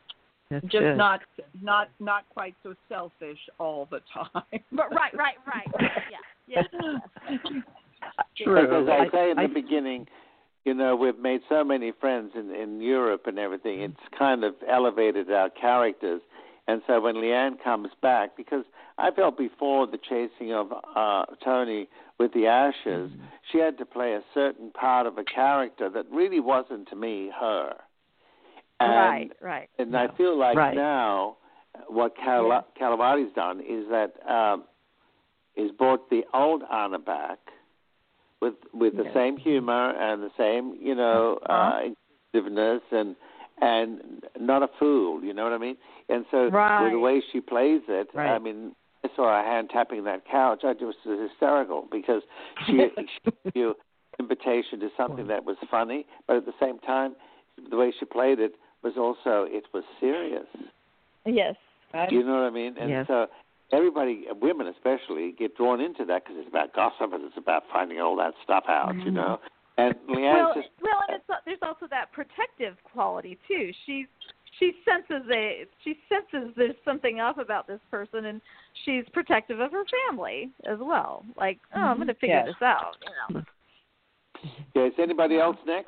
That's just good. not not not quite so selfish all the time. But right, right, right. right. Yeah, yeah. True. As I say in I- the beginning, you know, we've made so many friends in, in Europe and everything. It's kind of elevated our characters. And so when Leanne comes back, because I felt before the chasing of uh, Tony with the Ashes, mm-hmm. she had to play a certain part of a character that really wasn't, to me, her. And, right, right. And no. I feel like right. now what Cal- yeah. Calavati's done is that um, is brought the old Anna back with with the yes. same humor and the same, you know, uh, inclusiveness and and not a fool, you know what I mean? And so right. with the way she plays it, right. I mean, I saw her hand tapping that couch. I just was hysterical because she, she gave you an invitation to something that was funny, but at the same time, the way she played it was also, it was serious. Yes. Do you know what I mean? And yes. so everybody, women especially, get drawn into that because it's about gossip and it's about finding all that stuff out, mm-hmm. you know? And Leanne well, just... Well, and it's, there's also that protective quality, too. She's She senses a she senses there's something off about this person, and she's protective of her family as well. Like, oh, I'm going to figure yes. this out. You know. Yeah, is anybody else next?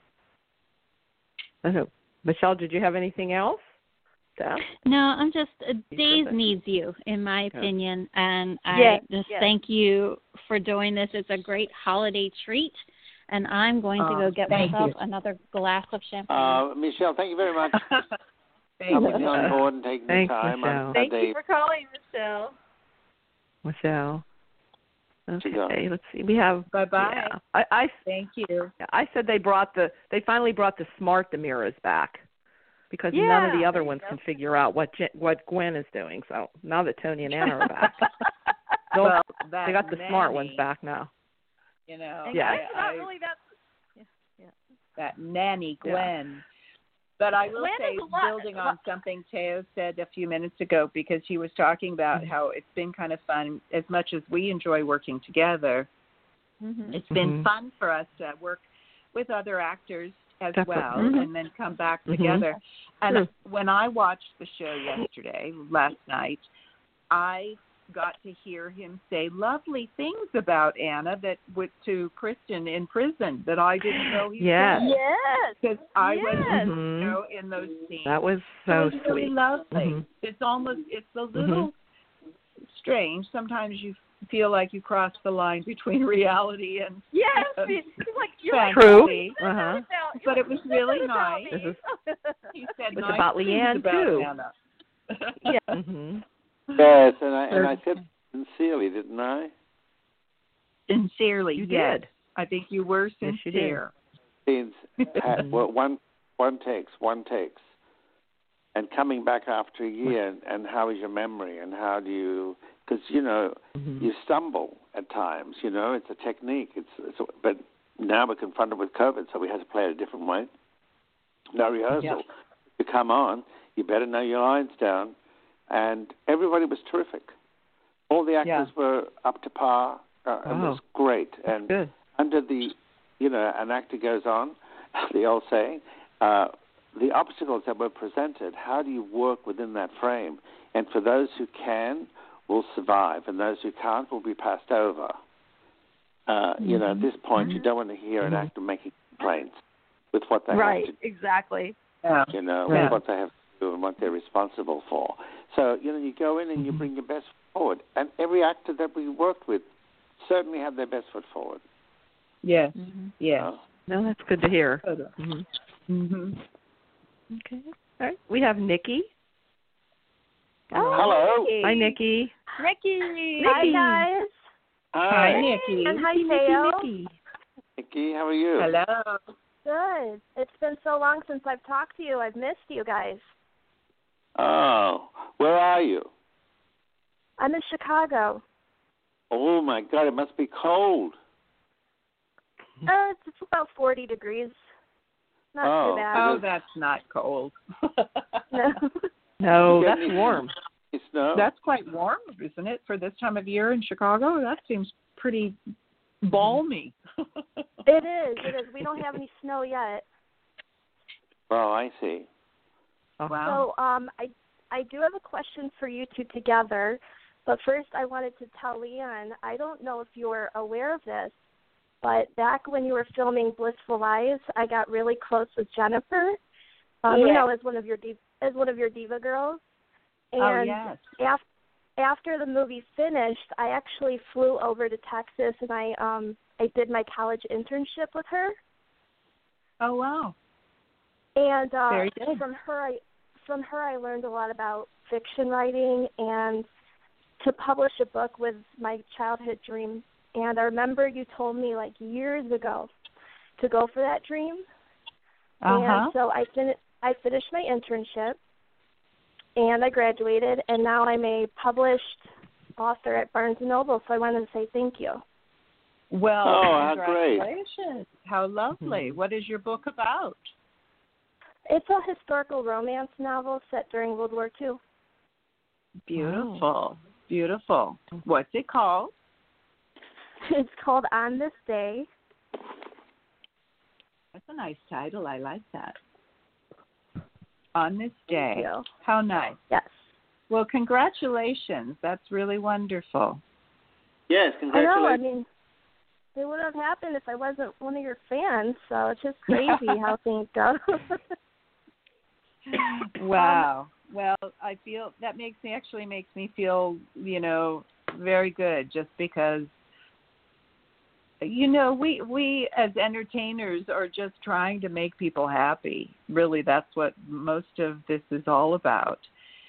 Yes. Michelle, did you have anything else? Steph? No, I'm just uh, Days needs you, in my opinion, and I yes. just yes. thank you for doing this. It's a great holiday treat. And I'm going to oh, go get myself you. another glass of champagne. Uh, Michelle, thank you very much thank for you. coming on board and taking Thanks, the time. Michelle. Thank Day. you for calling, Michelle. Michelle. Okay, go. let's see. We have. Bye bye. Yeah, I, I, Thank you. I said they brought the. They finally brought the smart Demiras back, because yeah, none of the other there you ones go. can figure out what Je- what Gwen is doing. So now that Tony and Anna are back, they'll- well, that they got the nanny, smart ones back now. You know, And Yeah. Gwen's I, not I, really that. that nanny Gwen. Yeah. But I will Gwen say, is a lot- building on something Teo said a few minutes ago, because he was talking about mm-hmm. how it's been kind of fun. As much as we enjoy working together, Mm-hmm. it's been mm-hmm. fun for us to work with other actors as Definitely. well, Mm-hmm. and then come back Mm-hmm. together. And Sure. when I watched the show yesterday, last night, I got to hear him say lovely things about Anna that went to Kristen in prison that I didn't know he Yes. said. Yes. Because I Yes. was, Mhm. you know, in those scenes. That was So so it's really sweet. lovely. Mhm. It's almost, it's a little strange. Sometimes you feel like you cross the line between reality and Yes. uh, It's like you're like, True. fantasy. Uh-huh. About, But it was really about nice. me. This is- He said It's nice about things Leanne, about too. Anna. Yeah. Mm-hmm. Yes, and I, and I said sincerely, didn't I? Sincerely, You yes. did. I think you were Yes, you did. sincere. Means ha- well, one one takes, one takes. And coming back after a year, and, and how is your memory, and how do you, because, you know, Mm-hmm. you stumble at times, you know, it's a technique. It's, it's But now we're confronted with COVID, so we have to play it a different way. No rehearsal. Yep. You come on, you better know your lines down. And everybody was terrific. All the actors Yeah. were up to par. Uh, It Wow. was great. And Good. under the, you know, an actor goes on, the old saying, uh, the obstacles that were presented, how do you work within that frame? And for those who can, will survive, and those who can't will be passed over. Uh, mm-hmm. You know, at this point, mm-hmm. you don't want to hear an Mm-hmm. actor making complaints with what they Right. have to do. Exactly. Yeah. You know, Yeah. with what they have to do and what they're responsible for. So, you know, you go in and you bring your best forward. And every actor that we worked with certainly had their best foot forward. Yes. Mm-hmm. Yes. Uh, No, that's good to hear. Mm-hmm. Mm-hmm. Okay. All right. We have Nikki. Oh, Hello. Nikki. Hi, Nikki. Nikki. Hi, guys. Hi. Hi, Nikki. And hi, Nikki, Theo. Nikki. Nikki, how are you? Hello. Good. It's been so long since I've talked to you. I've missed you guys. Oh, where are you? I'm in Chicago. Oh, my God, it must be cold. Uh, it's, it's about forty degrees. Not Oh. too bad. Oh, that's not cold. No. No, You got that's any- warm. It's snow? That's quite warm, isn't it, for this time of year in Chicago? That seems pretty balmy. It is. It is. We don't have any snow yet. Oh, I see. Oh, wow. So um, I I do have a question for you two together, but first I wanted to tell Leanne, I don't know if you were aware of this, but back when you were filming Blissful Lies, I got really close with Jennifer, um, yeah. you know, as one of your div- as one of your diva girls. And oh yes. af- after the movie finished, I actually flew over to Texas and I um I did my college internship with her. Oh wow. And uh, Very good. from her, I from her I learned a lot about fiction writing and to publish a book was my childhood dream. And I remember you told me like years ago to go for that dream. Uh-huh. And so I fin- I finished my internship and I graduated, and now I'm a published author at Barnes and Noble. So I wanted to say thank you. Well, Oh, how great. congratulations. How lovely. Mm-hmm. What is your book about? It's a historical romance novel set during World War Two. Beautiful. Oh. Beautiful. What's it called? It's called On This Day. That's a nice title. I like that. On This Day. Thank you. How nice. Yes. Well, congratulations. That's really wonderful. Yes, I congratulations. know. I mean, it would have happened if I wasn't one of your fans. So it's just crazy how things go. Wow. Well, I feel that makes me actually makes me feel, you know, very good just because, you know, we we as entertainers are just trying to make people happy. Really, that's what most of this is all about.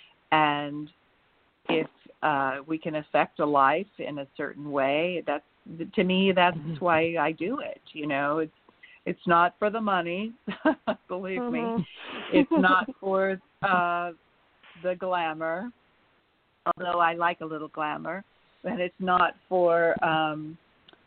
And if uh, we can affect a life in a certain way, that's to me, that's mm-hmm. why I do it. You know, it's it's not for the money, believe mm-hmm. me. It's not for uh, the glamour, although I like a little glamour. And it's not for um,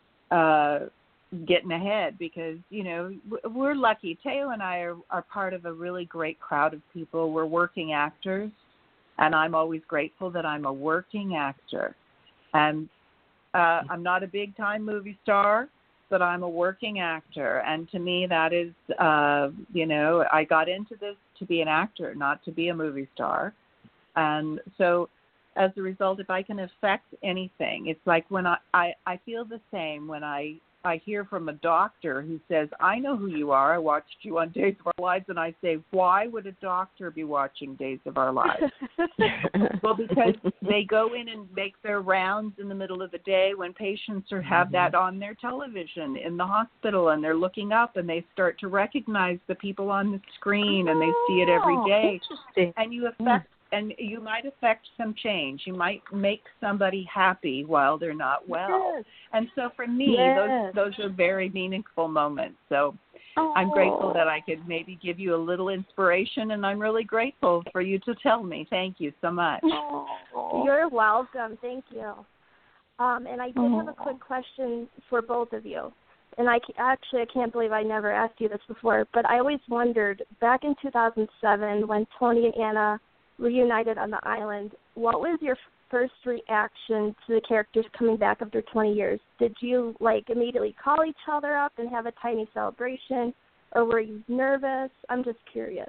uh, getting ahead because, you know, we're lucky. Teo and I are, are part of a really great crowd of people. We're working actors, and I'm always grateful that I'm a working actor. And uh, I'm not a big-time movie star, but I'm a working actor. And to me, that is, uh, you know, I got into this to be an actor, not to be a movie star. And so as a result, if I can affect anything, it's like when I, I, I feel the same when I, I hear from a doctor who says, I know who you are. I watched you on Days of Our Lives. And I say, why would a doctor be watching Days of Our Lives? Well, because they go in and make their rounds in the middle of the day when patients are, have mm-hmm. that on their television in the hospital, and they're looking up and they start to recognize the people on the screen, and they see it every day. Interesting. And you affect And you might affect some change. You might make somebody happy while they're not well. Yes. And so for me, yes. those those are very meaningful moments. So oh. I'm grateful that I could maybe give you a little inspiration, and I'm really grateful for you to tell me. Thank you so much. Oh. You're welcome. Thank you. Um, and I did oh. have a quick question for both of you. And I actually, I can't believe I never asked you this before, but I always wondered, back in two thousand seven when Tony and Anna reunited on the island, what was your first reaction to the characters coming back after twenty years? Did you like immediately call each other up and have a tiny celebration, or were you nervous? I'm just curious.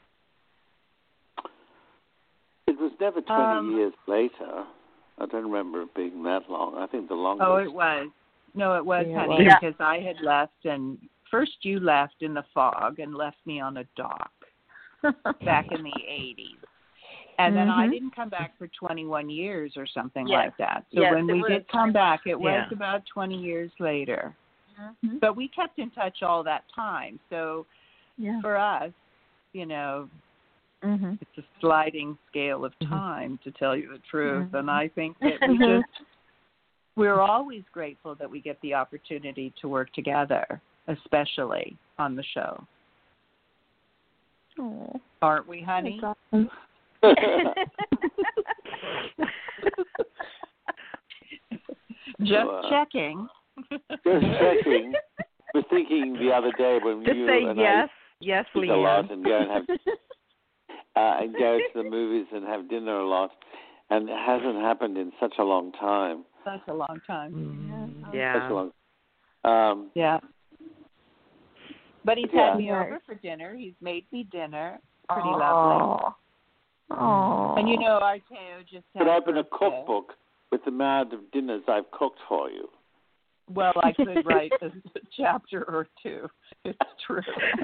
It was never twenty um, years later. I don't remember it being that long. I think the longest. Oh, it was. No, it was, yeah, honey, yeah. because I had left, and first you left in the fog and left me on a dock back in the eighties. And then mm-hmm. I didn't come back for twenty-one years or something yes. like that. So yes, when we was. did come back, it was yeah. about twenty years later. Mm-hmm. But we kept in touch all that time. So yeah. for us, you know, mm-hmm. it's a sliding scale of time, mm-hmm. to tell you the truth. Mm-hmm. And I think that we just, we're always grateful that we get the opportunity to work together, especially on the show. Oh. Aren't we, honey? That's awesome. Just wow. checking. Just checking. I was thinking the other day when Just you say and yes, I yes, eat a lot Leanne. and go and have uh, and go to the movies and have dinner a lot, and it hasn't happened in such a long time. Such a long time. Mm, Such yeah. a long. Um, yeah. But he's yeah. had me over for dinner. He's made me dinner. pretty Aww. lovely. Oh. And you know, our Teo just had Could open a birthday. cookbook with the amount of dinners I've cooked for you. Well, I could write a chapter or two. It's true.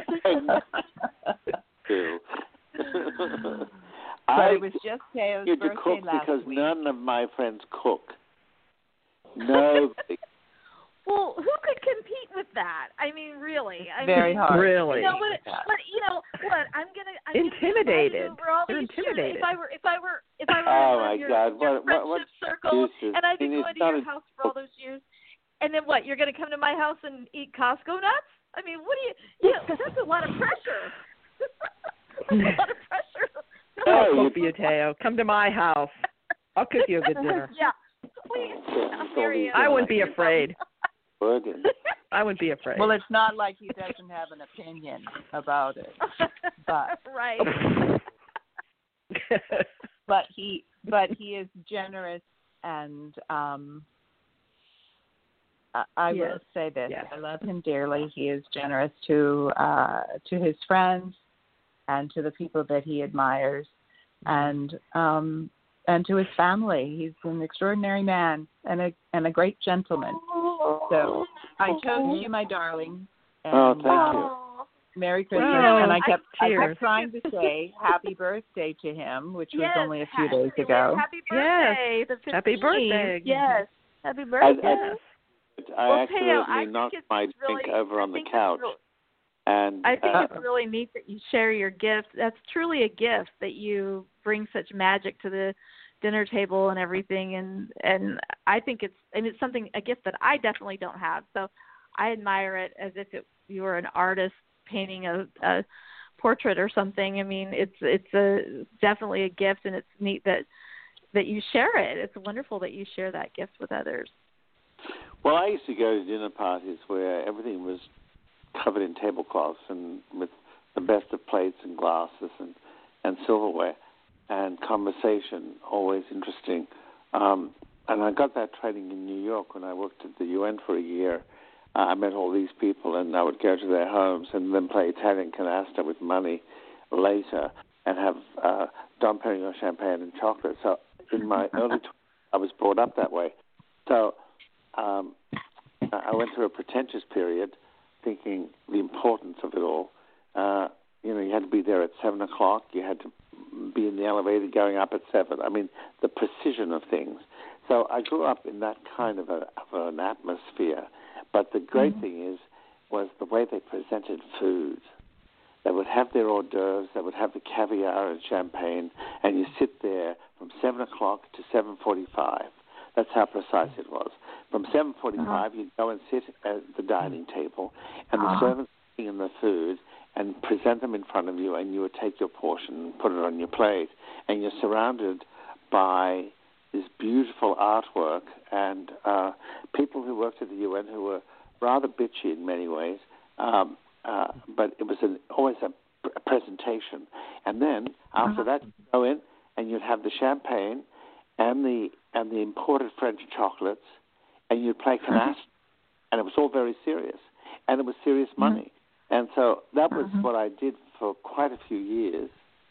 Too. But I it was just Teo's you to birthday cook last because week. none of my friends cook. Nobody. Well, who could compete with that? I mean, really. I Very mean, hard. Really? You know, but, but you know what? I'm gonna I'm Intimidated. Gonna be invited over all You're these years. intimidated. If I were, if I were, if I were Oh, in one my of your, God. your What- what- friendship what circle, excuses? and I've been And it's going to not your a- house for all those years, and then what? You're gonna come to my house and eat Costco nuts? I mean, what do you? You know, that's a lot of pressure. That's a lot of pressure. I'll Hey, cook for you, Teo. Come to my house. I'll cook you a good dinner. Yeah. Please. I'm very, I wouldn't be afraid. Burden. I wouldn't be afraid. Well, it's not like he doesn't have an opinion about it, but right. but he but he is generous, and um, I, I Yes. will say this: Yes. I love him dearly. He is generous to uh, to his friends and to the people that he admires, and um, and to his family. He's an extraordinary man and a and a great gentleman. So I toast you, my darling. And, Oh, thank uh, you. Merry Christmas. Wow. And I kept, I Cheers. kept trying to say happy birthday to him, which was Yes, only a few ha- days ago. Happy birthday, the Happy fifteenth. birthday. Yes. Happy I, birthday. I, I Well, accidentally Teo, I think knocked it's my really- drink over I on the think it's couch. real- And I think uh, it's really neat that you share your gift. That's truly a gift that you bring such magic to the dinner table and everything. And and I think it's and it's something a gift that I definitely don't have. So I admire it as if it, you were an artist painting a, a portrait or something. I mean, it's it's a definitely a gift, and it's neat that that you share it. It's wonderful that you share that gift with others. well, I used to go to dinner parties where everything was covered in tablecloths and with the best of plates and glasses and, and silverware, and conversation, always interesting. Um, and I got that training in New York when I worked at the U N for a year. Uh, I met all these people, and I would go to their homes and then play Italian canasta with money later and have uh, Dom Perignon champagne and chocolate. So in my early twenties, I was brought up that way. So um, I went through a pretentious period thinking the importance of it all. Uh, you know, you had to be there at seven o'clock. You had to be in the elevator going up at seven. I mean, the precision of things. So I grew up in that kind of, a, of an atmosphere. But the great mm-hmm. thing is, was the way they presented food. They would have their hors d'oeuvres. They would have the caviar and champagne, and you sit there from seven o'clock to seven forty-five. That's how precise it was. From seven forty-five, uh-huh. you'd go and sit at the dining table, and the uh-huh. servants bring in the food and present them in front of you, and you would take your portion and put it on your plate. And you're surrounded by this beautiful artwork and uh, people who worked at the U N who were rather bitchy in many ways, um, uh, but it was an, always a, a presentation. And then after uh-huh. that, you go in and you'd have the champagne and the and the imported French chocolates, and you'd play canasta, and it was all very serious, and it was serious money. Mm-hmm. And so that was uh-huh. what I did for quite a few years,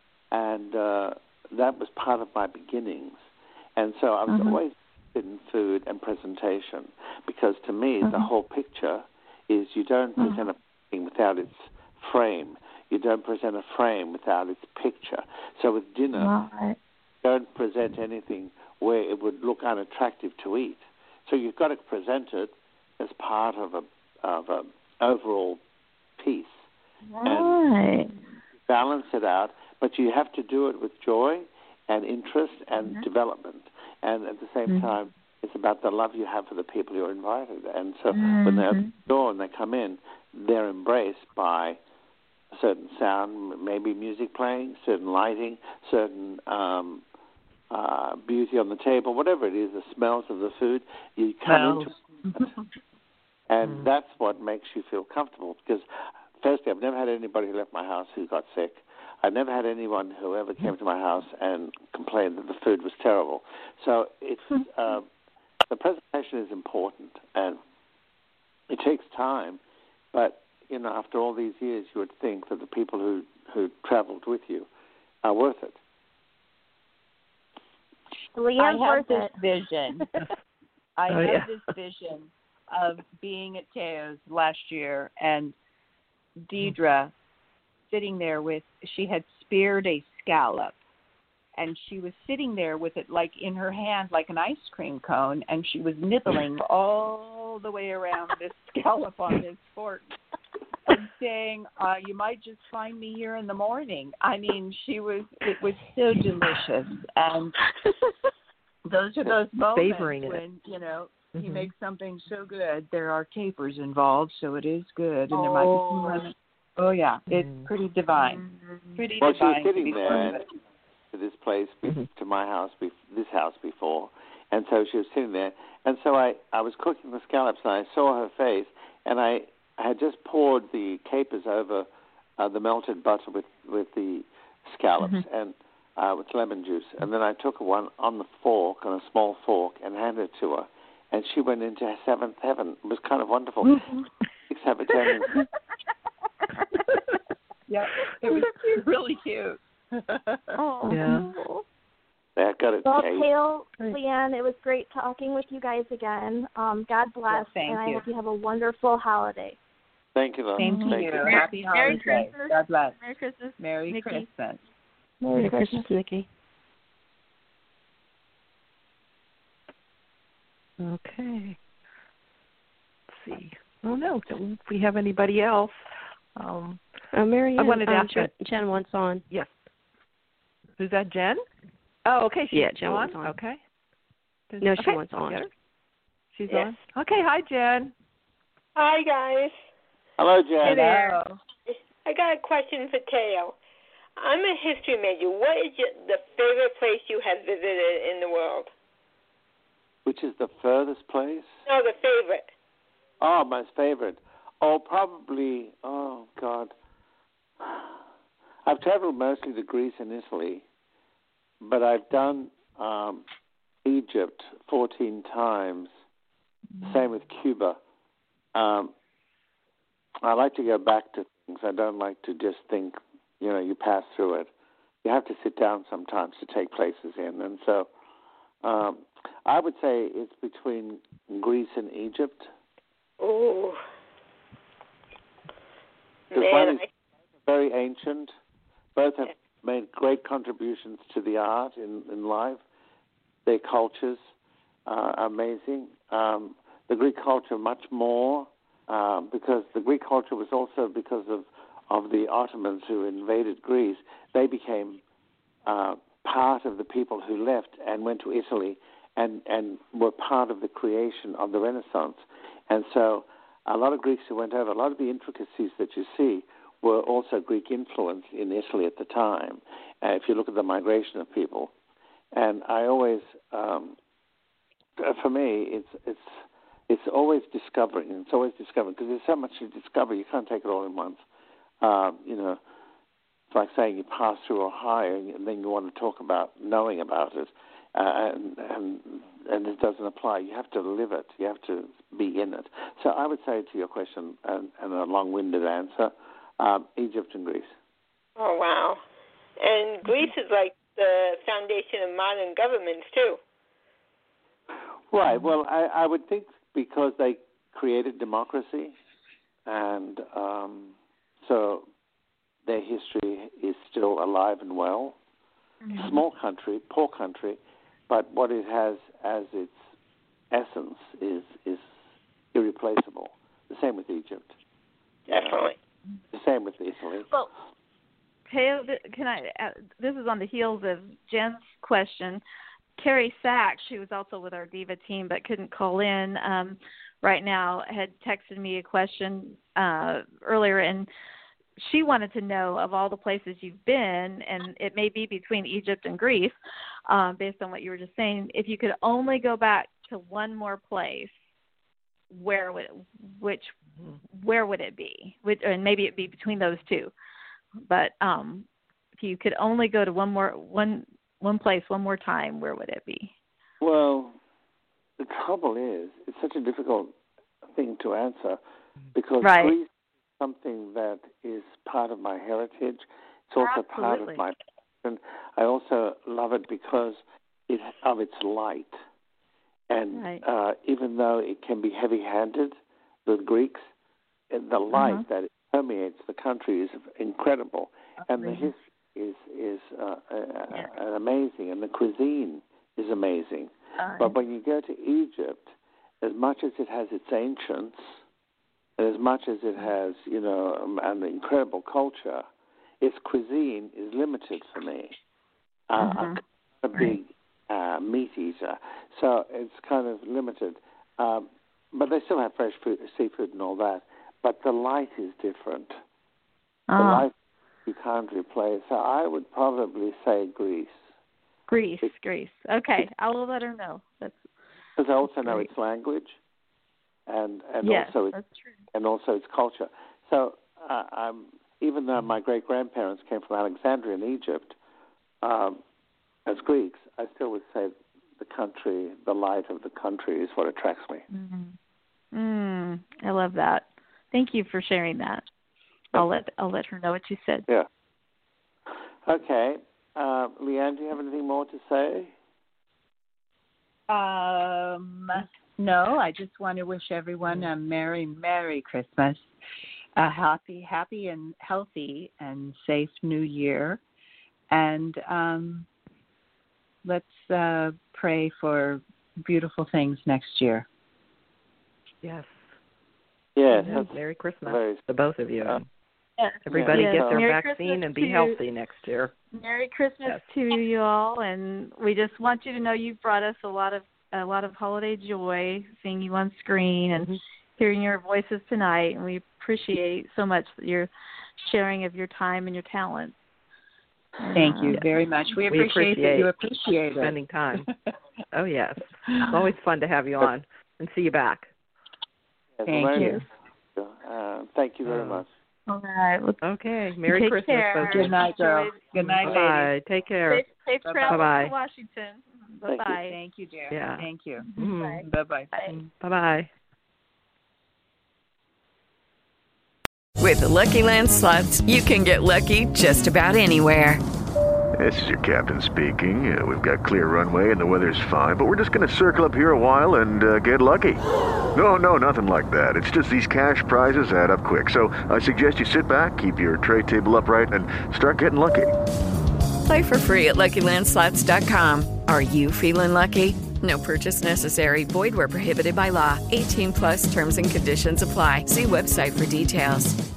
and uh, that was part of my beginnings. And so I was uh-huh. always interested in food and presentation, because to me uh-huh. the whole picture is you don't uh-huh. present a thing without its frame. You don't present a frame without its picture. So with dinner, right. you don't present anything where it would look unattractive to eat. So you've got to present it as part of a of a overall piece right. and balance it out. But you have to do it with joy and interest and mm-hmm. development. And at the same mm-hmm. time, it's about the love you have for the people you're invited. And so mm-hmm. when they're at the door and they come in, they're embraced by a certain sound, maybe music playing, certain lighting, certain um, uh, beauty on the table, whatever it is, the smells of the food. You come into it. And mm-hmm. that's what makes you feel comfortable. Because, firstly, I've never had anybody who left my house who got sick. I've never had anyone who ever came to my house and complained that the food was terrible. So it's uh, the presentation is important, and it takes time. But, you know, after all these years, you would think that the people who who traveled with you are worth it. Leanne's I have worth this it. vision. I Oh, have yeah. this vision of being at Teo's last year and Deidre sitting there with, she had speared a scallop, and she was sitting there with it like in her hand like an ice cream cone, and she was nibbling all the way around this scallop on this fork and saying, uh, you might just find me here in the morning. I mean, she was, it was so delicious. And those are those moments Savoring it. when, you know, Mm-hmm. you make something so good, there are capers involved, so it is good. And there might be some lemon. Oh, yeah, it's Mm. pretty divine. Pretty Well, she was divine. to sitting be there served. to this place, be- Mm-hmm. to my house, be- this house before, and so she was sitting there, and so I, I was cooking the scallops, and I saw her face, and I, I had just poured the capers over uh, the melted butter with, with the scallops Mm-hmm. and uh, with lemon juice, and then I took one on the fork, on a small fork, and handed it to her, and she went into her seventh heaven. It was kind of wonderful. Six habitation. Yeah, it was really cute. Oh. Yeah. I got it. Well, Kate. Tail, Leanne, it was great talking with you guys again. Um, God bless, Yeah, thank and I you. hope you have a wonderful holiday. Thank you, love. Same to Thank you. you. Happy Merry holidays. Christmas. God bless. Merry Christmas. Merry Nikki. Christmas. Merry Christmas, Nikki. Okay. Let's see. Oh no, don't we have anybody else? Um, Uh, Mary I wanted to um, ask Jen, you- Jen wants on. yes. Who's that, Jen? Oh, okay. She's Yeah, Jen on. wants on. Okay. Does- No, she okay. wants on. Get her? She's Yes. on. Okay. Hi, Jen. Hi, guys. Hello, Jen. Hey there. Hello. I got a question for Teo. I'm a history major. What is your, the favorite place you have visited in the world? Which is the furthest place? No, the favorite. Oh, my favorite. Oh, probably, oh, God. I've traveled mostly to Greece and Italy, but I've done um, Egypt fourteen times, same with Cuba. Um, I like to go back to things. I don't like to just think, you know, you pass through it. You have to sit down sometimes to take places in. And so um, I would say it's between Greece and Egypt. Ooh. Because Man, one is I, very ancient. Both have made great contributions to the art in, in life. Their cultures uh, are amazing. Um, the Greek culture much more, uh, because the Greek culture was also because of, of the Ottomans who invaded Greece. They became uh, part of the people who left and went to Italy and, and were part of the creation of the Renaissance. And so a lot of Greeks who went over, a lot of the intricacies that you see were also Greek influence in Italy at the time, uh, if you look at the migration of people. And I always, um, for me, it's it's it's always discovering. It's always discovering, because there's so much to discover. You can't take it all in once. Um, you know, it's like saying you pass through Ohio and then you want to talk about knowing about it, uh, and, and and it doesn't apply. You have to live it. You have to be in it. So I would say to your question, and, and a long-winded answer, um, Egypt and Greece. oh, wow. And Greece is like the foundation of modern governments, too. Right. Well, I, I would think because they created democracy, and um, so their history is still alive and well. Mm-hmm. Small country, poor country, but what it has as its essence is is irreplaceable. The same with Egypt. Definitely. Uh, the same with Italy. Well, Teo, th- can I? Uh, this is on the heels of Jen's question. Carrie Sachs, she was also with our Diva team but couldn't call in um, right now, had texted me a question uh, earlier, and she wanted to know, of all the places you've been, and it may be between Egypt and Greece, uh, based on what you were just saying, if you could only go back to one more place, where would it, which where would it be? Which, and maybe it'd be between those two. But um, if you could only go to one more one one place one more time, where would it be? Well, the trouble is, it's such a difficult thing to answer, because right. Greece is something that is part of my heritage. It's also Absolutely. part of my passion. I also love it because it, of its light. And Right. uh, even though it can be heavy-handed, the Greeks, the light Uh-huh. that it permeates the country is incredible. And the Amazing. history is, is uh, Yeah. uh, amazing, and the cuisine is amazing. Uh, But when you go to Egypt, as much as it has its ancients, and as much as it has, you know, um, an incredible culture, its cuisine is limited for me. Uh, Mhm. A, a big uh, meat eater, so it's kind of limited. Um, but they still have fresh food, seafood and all that. But the light is different. The Ah, light you can't replace. So I would probably say Greece. Greece, Greece. Okay, I'll let her know. That's Because I also know great. its language, and and yes, also its that's true. and also its culture. So uh, um, even though my great grandparents came from Alexandria in Egypt, um, as Greeks, I still would say the country, the light of the country, is what attracts me. Mm-hmm. Mm, I love that. Thank you for sharing that. I'll let I'll let her know what you said. Yeah. Okay, uh, Leanne, do you have anything more to say? Um, no, I just want to wish everyone a Merry, Merry Christmas, a happy, happy and healthy and safe New Year. And um, let's uh, pray for beautiful things next year. Yes. Yes. yes. Merry Christmas Very, to both of you. uh, Yes. Everybody yes. get their Merry vaccine Christmas and be to, healthy next year. Merry Christmas Yes. to you all, and we just want you to know you've brought us a lot of a lot of holiday joy, seeing you on screen and Mm-hmm. hearing your voices tonight, and we appreciate so much your sharing of your time and your talents. Thank Uh, you very much. We We appreciate, appreciate that you appreciate it. spending time. Oh, yes. It's always fun to have you on and see you back. yes, Thank very you. nice. Uh, thank you very much. All right. Well, Okay. Merry take Christmas, care. both of you. Good night, girl. Good night, ladies. Bye. Take care. Safe, safe Bye-bye. travels Bye-bye. to Washington. Thank you. Bye-bye. Thank you, dear. Yeah. Thank you. Mm. Bye-bye. Bye. Bye-bye. With the Lucky Land Slots, you can get lucky just about anywhere. This is your captain speaking. Uh, we've got clear runway and the weather's fine, but we're just going to circle up here a while and uh, get lucky. No, no, nothing like that. It's just these cash prizes add up quick. So I suggest you sit back, keep your tray table upright, and start getting lucky. Play for free at Lucky Land Slots dot com. Are you feeling lucky? No purchase necessary. Void where prohibited by law. eighteen plus terms and conditions apply. See website for details.